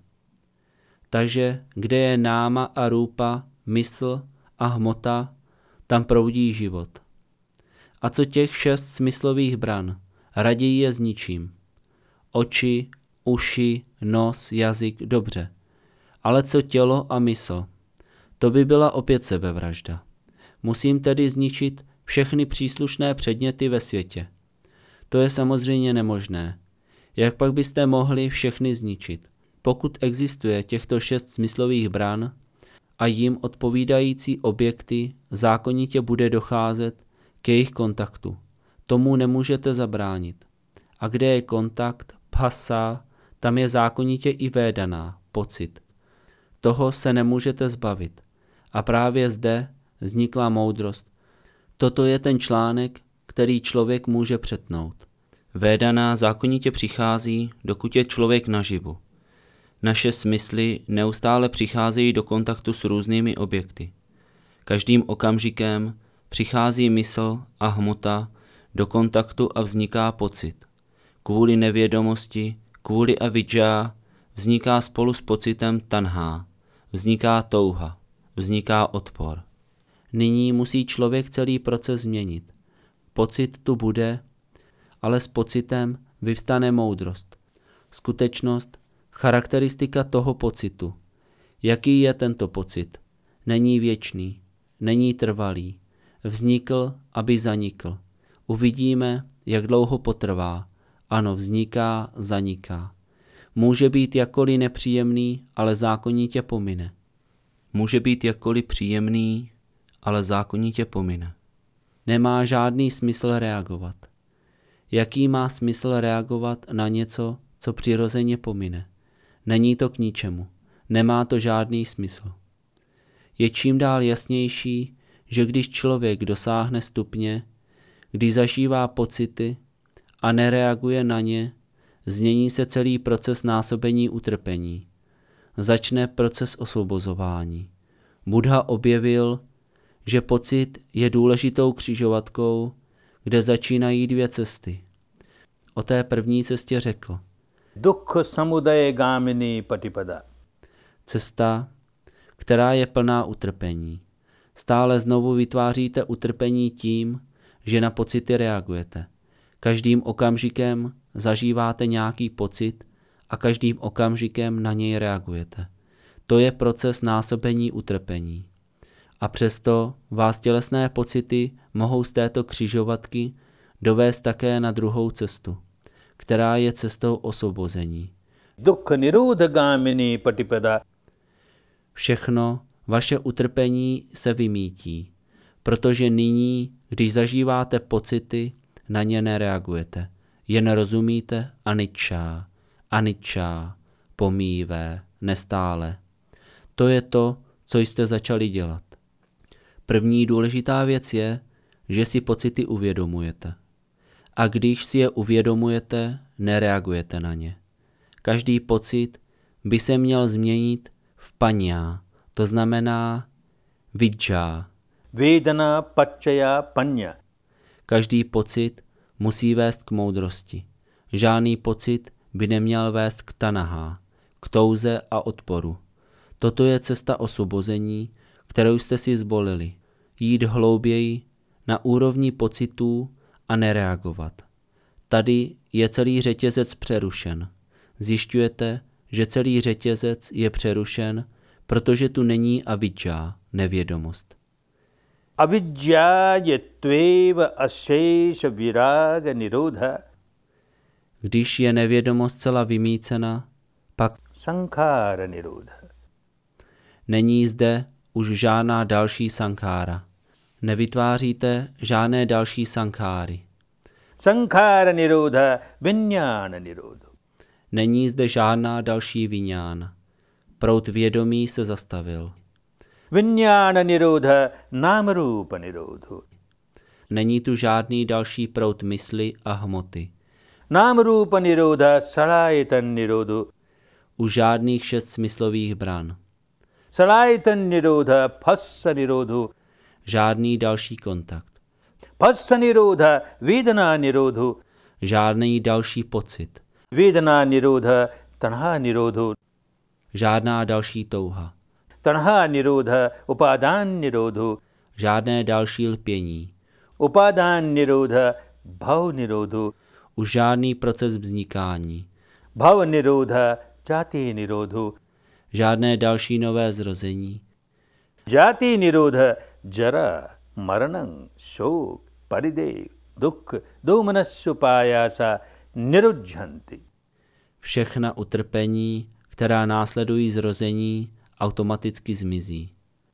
Takže kde je náma a rúpa, mysl a hmota, tam proudí život. A co těch šest smyslových bran? Raději je zničím. Oči, uši, nos, jazyk, dobře. Ale co tělo a mysl? To by byla opět sebevražda. Musím tedy zničit všechny příslušné předměty ve světě. To je samozřejmě nemožné. Jak pak byste mohli všechny zničit? Pokud existuje těchto šest smyslových bran a jim odpovídající objekty, zákonitě bude docházet k jejich kontaktu. Tomu nemůžete zabránit. A kde je kontakt, phasa, tam je zákonitě i védaná, pocit. Toho se nemůžete zbavit. A právě zde vznikla moudrost. Toto je ten článek, který člověk může přetnout. Védaná zákonitě přichází, dokud je člověk naživu. Naše smysly neustále přicházejí do kontaktu s různými objekty. Každým okamžikem přichází mysl a hmota do kontaktu a vzniká pocit. Kvůli nevědomosti, kvůli avidžá vzniká spolu s pocitem tanhá, vzniká touha, vzniká odpor. Nyní musí člověk celý proces změnit. Pocit tu bude, ale s pocitem vyvstane moudrost. Skutečnost, charakteristika toho pocitu. Jaký je tento pocit? Není věčný, není trvalý. Vznikl, aby zanikl. Uvidíme, jak dlouho potrvá. Ano, vzniká, zaniká. Může být jakkoliv nepříjemný, ale zákonitě pomine. Může být jakkoliv příjemný, ale zákonitě pomine. Nemá žádný smysl reagovat. Jaký má smysl reagovat na něco, co přirozeně pomine? Není to k ničemu. Nemá to žádný smysl. Je čím dál jasnější, že když člověk dosáhne stupně, když zažívá pocity a nereaguje na ně, změní se celý proces násobení utrpení. Začne proces osvobozování. Buddha objevil, že pocit je důležitou křižovatkou, kde začínají dvě cesty. O té první cestě řekl: Dukkha samudaya gamini patipada. Cesta, která je plná utrpení. Stále znovu vytváříte utrpení tím, že na pocity reagujete. Každým okamžikem zažíváte nějaký pocit a každým okamžikem na něj reagujete. To je proces násobení utrpení. A přesto vás tělesné pocity mohou z této křižovatky dovést také na druhou cestu, která je cestou osvobození. Dukkha nirodhagamini patipada. Všechno vaše utrpení se vymítí, protože nyní, když zažíváte pocity, na ně nereagujete. Jen rozumíte anicca, anicca, pomíjivé, nestále. To je to, co jste začali dělat. První důležitá věc je, že si pocity uvědomujete. A když si je uvědomujete, nereagujete na ně. Každý pocit by se měl změnit v paññā, to znamená viddžā. Vedana paccaya paññā. Každý pocit musí vést k moudrosti. Žádný pocit by neměl vést k tanahá, k touze a odporu. Toto je cesta osvobození, kterou jste si zvolili. Jít hlouběji na úrovni pocitů a nereagovat. Tady je celý řetězec přerušen. Zjišťujete, že celý řetězec je přerušen, protože tu není avidžá, nevědomost. Avidya yatveva ashesha viraga nirodha. Když je nevědomost celá vymýcena, pak Sankhara nirodha. Není zde už žádná další sankára. Nevytváříte žádné další sankáry. Sankhara nirodha viññāna nirodha. Není zde žádná další viňána. Proud vědomí se zastavil. Vinyana nirodha námrupa nirodhu. Není tu žádný další proud mysli a hmoty. Námrupa nirodha salayatan nirodhu. U žádných šest smyslových bran. Salayatan nirodha phassa nirodhu. Žádný další kontakt. Phassa nirodha vedana nirodhu. Žádný další pocit. Vedana nirodha tanha nirodhu. Žádná další touha. Tanha nirodha upadán nirodhu. Žádné další lpění. Upadán nirodha bhav nirodhu. Už žádný proces vznikání. Bhav nirodha jati nirodhu. Žádné další nové zrození. Jati nirodha jara maranam shok paridev dukh domanasupayasa nirujhanti. Všechna utrpení, která následují zrození, automaticky zmizí.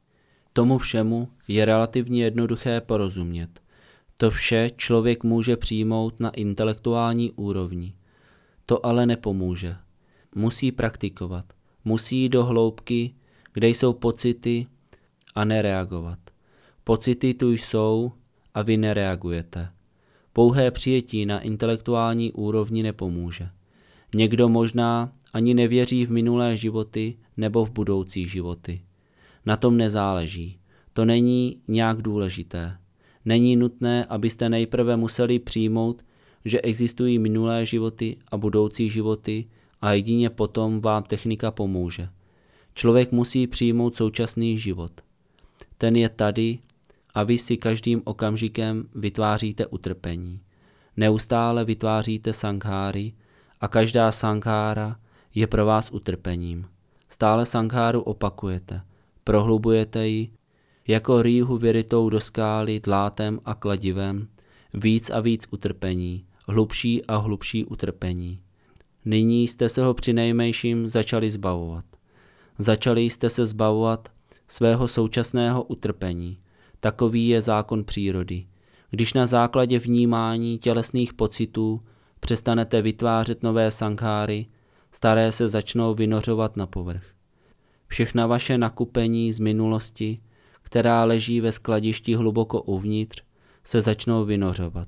Tomu všemu je relativně jednoduché porozumět. To vše člověk může přijmout na intelektuální úrovni. To ale nepomůže. Musí praktikovat. Musí jít do hloubky, kde jsou pocity, a nereagovat. Pocity tu jsou a vy nereagujete. Pouhé přijetí na intelektuální úrovni nepomůže. Někdo možná ani nevěří v minulé životy nebo v budoucí životy. Na tom nezáleží. To není nějak důležité. Není nutné, abyste nejprve museli přijmout, že existují minulé životy a budoucí životy a jedině potom vám technika pomůže. Člověk musí přijmout současný život. Ten je tady a vy si každým okamžikem vytváříte utrpení. Neustále vytváříte sankháry a každá sankhára je pro vás utrpením. Stále sankháru opakujete, prohlubujete ji, jako rýhu vyrytou do skály dlátem a kladivem, víc a víc utrpení, hlubší a hlubší utrpení. Nyní jste se ho přinejmenším začali zbavovat. Začali jste se zbavovat svého současného utrpení. Takový je zákon přírody. Když na základě vnímání tělesných pocitů přestanete vytvářet nové sankháry, staré se začnou vynořovat na povrch. Všechna vaše nakupení z minulosti, která leží ve skladišti hluboko uvnitř, se začnou vynořovat.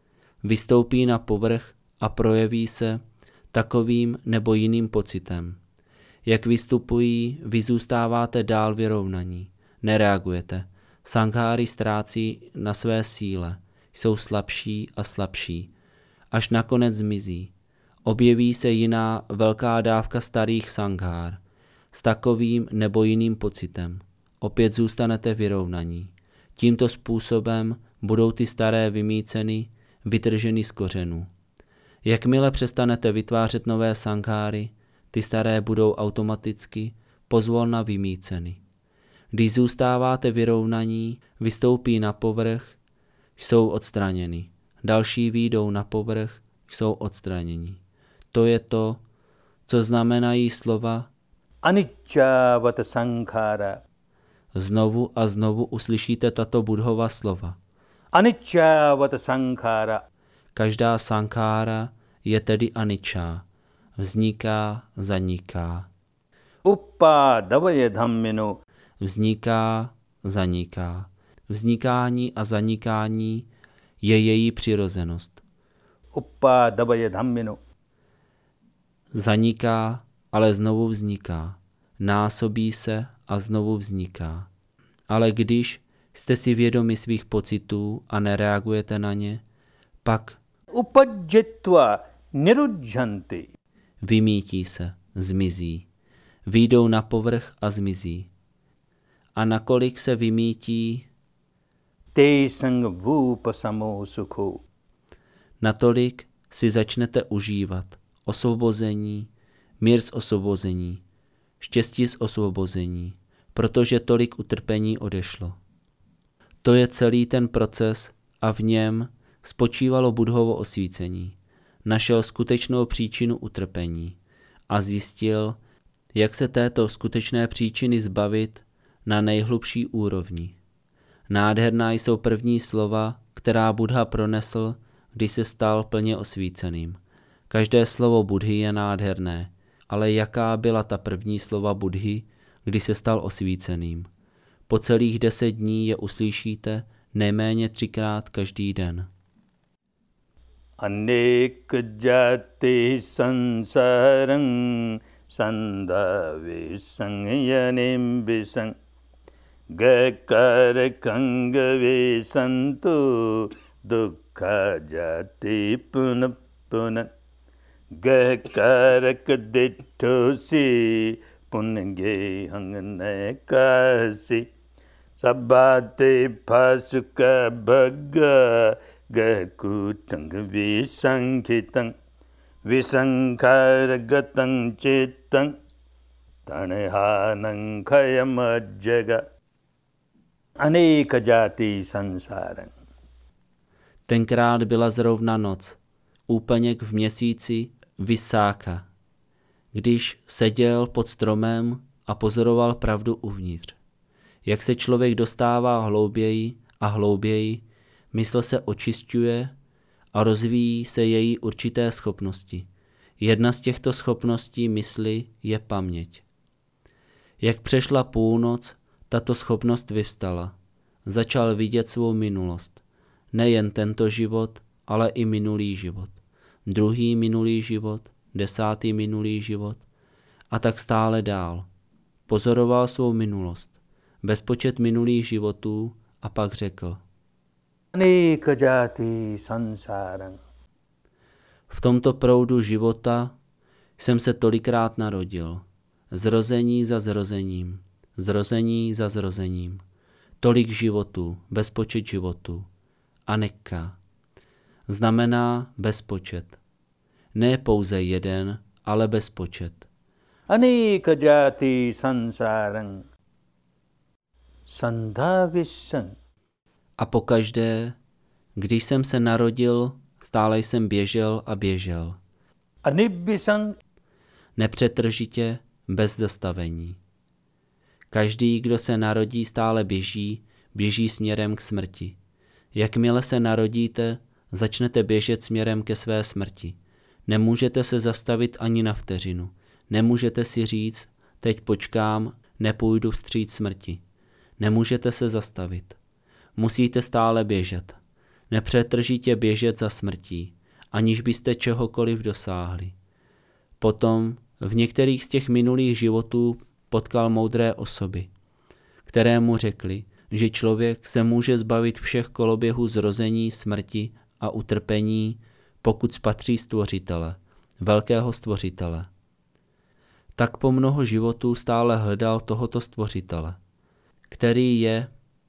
Vystoupí na povrch a projeví se takovým nebo jiným pocitem. Jak vystupují, vy zůstáváte dál vyrovnaní. Nereagujete. Sankháry ztrácí na své síle. Jsou slabší a slabší. Až nakonec zmizí. Objeví se jiná velká dávka starých sankhár. S takovým nebo jiným pocitem. Opět zůstanete vyrovnaní. Tímto způsobem budou ty staré vymýceny, vytrženy z kořenů. Jakmile přestanete vytvářet nové sankháry, ty staré budou automaticky pozvolna vymýceny. Když zůstáváte vyrovnaní, vystoupí na povrch, jsou odstraněny. Další výjdou na povrch, jsou odstraněni. To je to, co znamenají slova aniccavat sankhara. Znovu a znovu uslyšíte tato Buddhova slova. Aniccavat sankhara. Každá sankhára je tedy anicca. Vzniká, zaniká. Uppadavaya dhammino. Vzniká, zaniká. Vznikání a zanikání je její přirozenost. Uppadavaya dhammino. Zaniká, ale znovu vzniká. Násobí se a znovu vzniká. Ale když jste si vědomi svých pocitů a nereagujete na ně, pak upajjatva nirujhanti. Vymítí se, zmizí. Vyjdou na povrch a zmizí. A nakolik se vymítí, tesang vupasamo sukho. natolik si začnete užívat osvobození, mír z osvobození, štěstí z osvobození, protože tolik utrpení odešlo. To je celý ten proces a v něm spočívalo Buddhovo osvícení. Našel skutečnou příčinu utrpení a zjistil, jak se této skutečné příčiny zbavit na nejhlubší úrovni. Nádherná jsou první slova, která Buddha pronesl, když se stal plně osvíceným. Každé slovo Buddhy je nádherné, ale jaká byla ta první slova Buddhy, kdy se stal osvíceným? Po celých deset dní je uslyšíte nejméně třikrát každý den. Anek jati sansarang sandave sangyanim bisang gakar kangave santu dukkha jati punapuna gakarak dittosi punge hangnekasi sabbate phasuka bhagga gakutang visankitang visankargatang chittang tanhanang khayamajjaga aneka jati sansarang. Tenkrát byla zrovna noc, úplněk v měsíci Visáka, když seděl pod stromem a pozoroval pravdu uvnitř. Jak se člověk dostává hlouběji a hlouběji, mysl se očišťuje a rozvíjí se její určité schopnosti. Jedna z těchto schopností mysli je paměť. Jak přešla půlnoc, tato schopnost vyvstala. Začal vidět svou minulost. Nejen tento život, ale i minulý život. Druhý minulý život, desátý minulý život a tak stále dál. Pozoroval svou minulost, bezpočet minulých životů a pak řekl: Aneka jati sansarang. V tomto proudu života jsem se tolikrát narodil. Zrození za zrozením, zrození za zrozením. Tolik životů, bezpočet životů. Aneka znamená bezpočet. Ne pouze jeden, ale bezpočet. Aneka jati sansarang sandhavisang. A pokaždé, když jsem se narodil, stále jsem běžel a běžel. Anibhisang. Nepřetržitě, bez zastavení. Každý, kdo se narodí, stále běží, běží směrem k smrti. Jakmile se narodíte, začnete běžet směrem ke své smrti. Nemůžete se zastavit ani na vteřinu. Nemůžete si říct, teď počkám, nepůjdu vstříc smrti. Nemůžete se zastavit. Musíte stále běžet. Nepřetržitě běžet za smrtí, aniž byste čehokoliv dosáhli. Potom v některých z těch minulých životů potkal moudré osoby, které mu řekli, že člověk se může zbavit všech koloběhů zrození, smrti a utrpení, pokud spatří Stvořitele, velkého Stvořitele. Tak po mnoho životů stále hledal tohoto Stvořitele, který je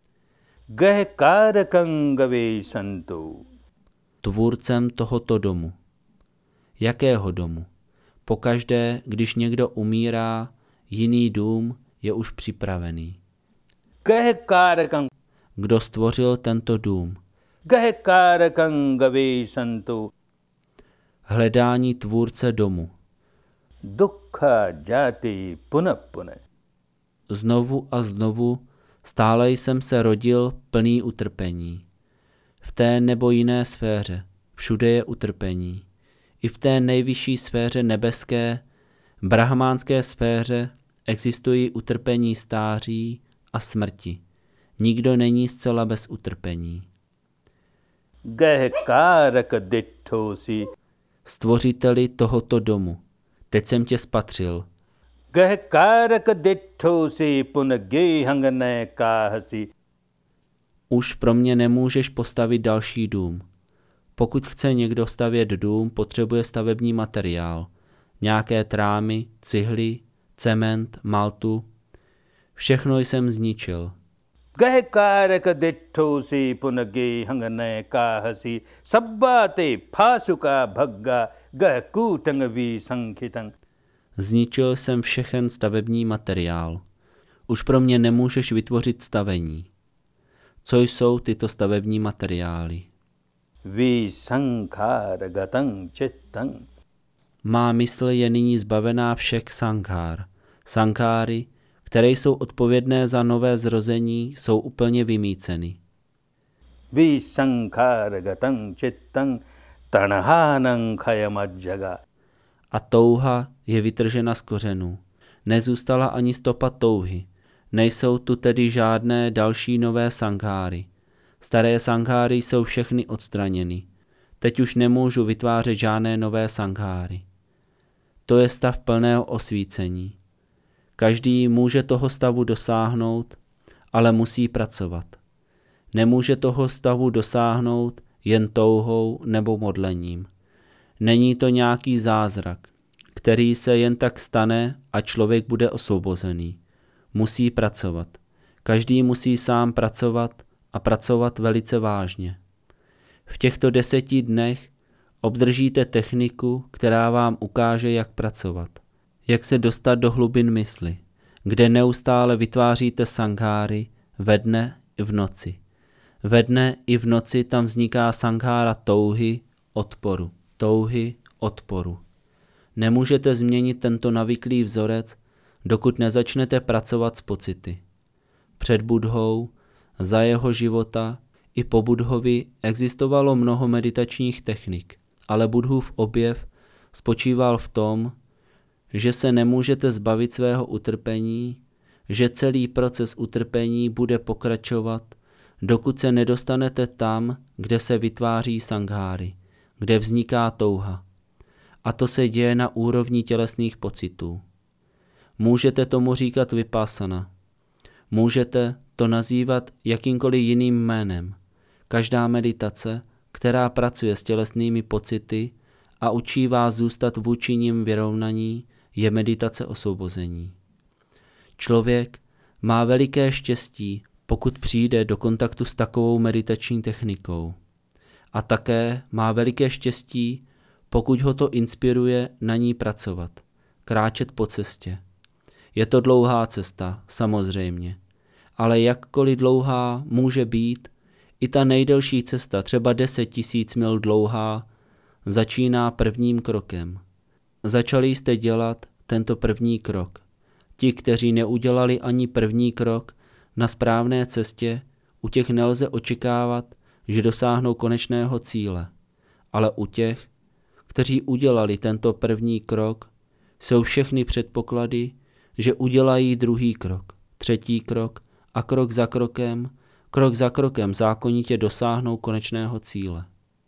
gahkarakangave santu. Tvůrcem tohoto domu. Jakého domu? Pokaždé, když někdo umírá, jiný dům je už připravený. Gahkarakang. Kdo stvořil tento dům? Gahkarakangave santu. Hledání tvůrce domu. Dukkha jati punapuna. Znovu a znovu stále jsem se rodil plný utrpení. V té nebo jiné sféře, všude je utrpení. I v té nejvyšší sféře nebeské, brahmánské sféře existují utrpení stáří a smrti. Nikdo není zcela bez utrpení. Gahkarakadittosi. Stvořiteli tohoto domu, teď jsem tě spatřil. Gahkarakadittosi punagehangane-kahasi. Už pro mě nemůžeš postavit další dům. Pokud chce někdo stavět dům, potřebuje stavební materiál. Nějaké trámy, cihly, cement, maltu. Všechno jsem zničil. Gahkarakadittosi punagehangane-kahasi sabbate phasuka bhagga gahkutang visankitang. Zničil jsem všechen stavební materiál. Už pro mě nemůžeš vytvořit stavení. Co jsou tyto stavební materiály? Visankargatang chittang. Má mysl je nyní zbavená všech sankár. Sankáry, které jsou odpovědné za nové zrození, jsou úplně vymýceny. Visankargatang chittang Tanhanang khayamajjaga. A touha je vytržena z kořenů. Nezůstala ani stopa touhy. Nejsou tu tedy žádné další nové sangháry. Staré sangháry jsou všechny odstraněny. Teď už nemůžu vytvářet žádné nové sangháry. To je stav plného osvícení. Každý může toho stavu dosáhnout, ale musí pracovat. Nemůže toho stavu dosáhnout jen touhou nebo modlením. Není to nějaký zázrak, který se jen tak stane a člověk bude osvobozený. Musí pracovat. Každý musí sám pracovat a pracovat velice vážně. V těchto deseti dnech obdržíte techniku, která vám ukáže, jak pracovat. Jak se dostat do hlubin mysli, kde neustále vytváříte sangháry ve dne i v noci. Ve dne i v noci tam vzniká sanghára touhy, odporu. Touhy, odporu. Nemůžete změnit tento navyklý vzorec, dokud nezačnete pracovat s pocity. Před Budhou, za jeho života i po Budhovi existovalo mnoho meditačních technik, ale Budhův objev spočíval v tom, že se nemůžete zbavit svého utrpení, že celý proces utrpení bude pokračovat, dokud se nedostanete tam, kde se vytváří sangháry, kde vzniká touha. A to se děje na úrovni tělesných pocitů. Můžete tomu říkat vipassana. Můžete to nazývat jakýmkoliv jiným jménem. Každá meditace, která pracuje s tělesnými pocity a učí vás zůstat vůči nim vyrovnaní, je meditace osvobození. Člověk má veliké štěstí, pokud přijde do kontaktu s takovou meditační technikou. A také má veliké štěstí, pokud ho to inspiruje na ní pracovat, kráčet po cestě. Je to dlouhá cesta, samozřejmě, ale jakkoliv dlouhá může být, i ta nejdelší cesta, třeba deset tisíc mil dlouhá, začíná prvním krokem. Začali jste dělat tento první krok. Ti, kteří neudělali ani první krok na správné cestě, u těch nelze očekávat, že dosáhnou konečného cíle. Ale u těch, kteří udělali tento první krok, jsou všechny předpoklady, že udělají druhý krok, třetí krok a krok za krokem, krok za krokem zákonitě dosáhnou konečného cíle.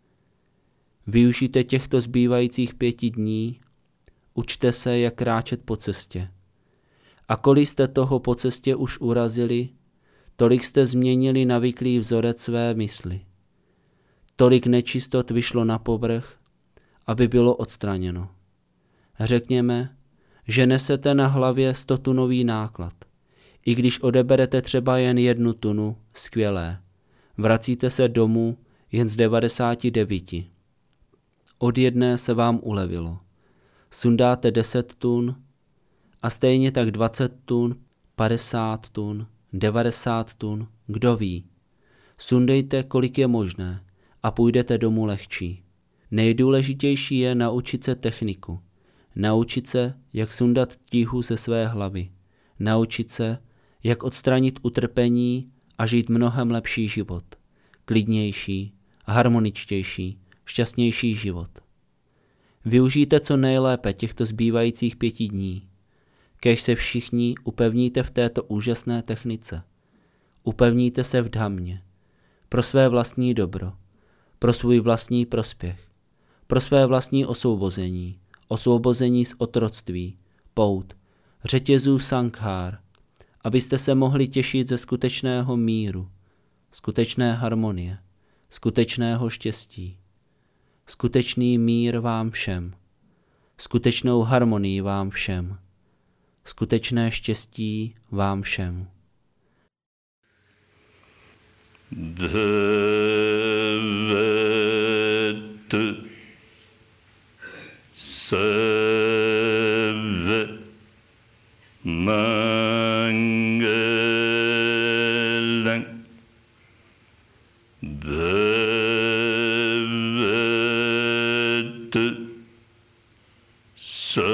Využijte těchto zbývajících pěti dní, učte se, jak kráčet po cestě. A kolik jste toho po cestě už urazili, tolik jste změnili navyklý vzorec své mysli. Tolik nečistot vyšlo na povrch, aby bylo odstraněno. Řekněme, že nesete na hlavě stotunový náklad. I když odeberete třeba jen jednu tunu, skvělé. Vracíte se domů jen z devadesáti devíti. Od jedné se vám ulevilo. Sundáte deset tun a stejně tak dvacet tun, padesát tun, devadesát tun, kdo ví. Sundejte, kolik je možné a půjdete domů lehčí. Nejdůležitější je naučit se techniku. Naučit se, jak sundat tíhu ze své hlavy. Naučit se, jak odstranit utrpení a žít mnohem lepší život. Klidnější, harmoničtější, šťastnější život. Využijte co nejlépe těchto zbývajících pěti dní. Kéž se všichni upevníte v této úžasné technice. Upevníte se v dhammě. Pro své vlastní dobro. Pro svůj vlastní prospěch. Pro své vlastní osvobození. Osvobození z otroctví, pout, řetězů sanghár, abyste se mohli těšit ze skutečného míru, skutečné harmonie, skutečného štěstí. Skutečný mír vám všem, skutečnou harmonii vám všem, skutečné štěstí vám všem. Bhavad Save Mangalang Bhavad Save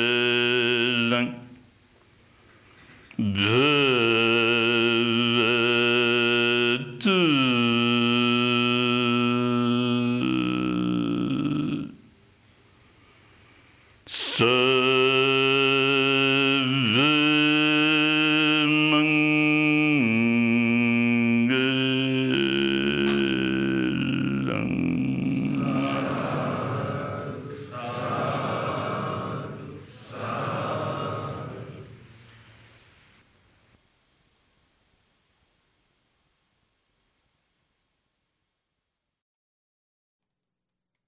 Mangalang Bhavad t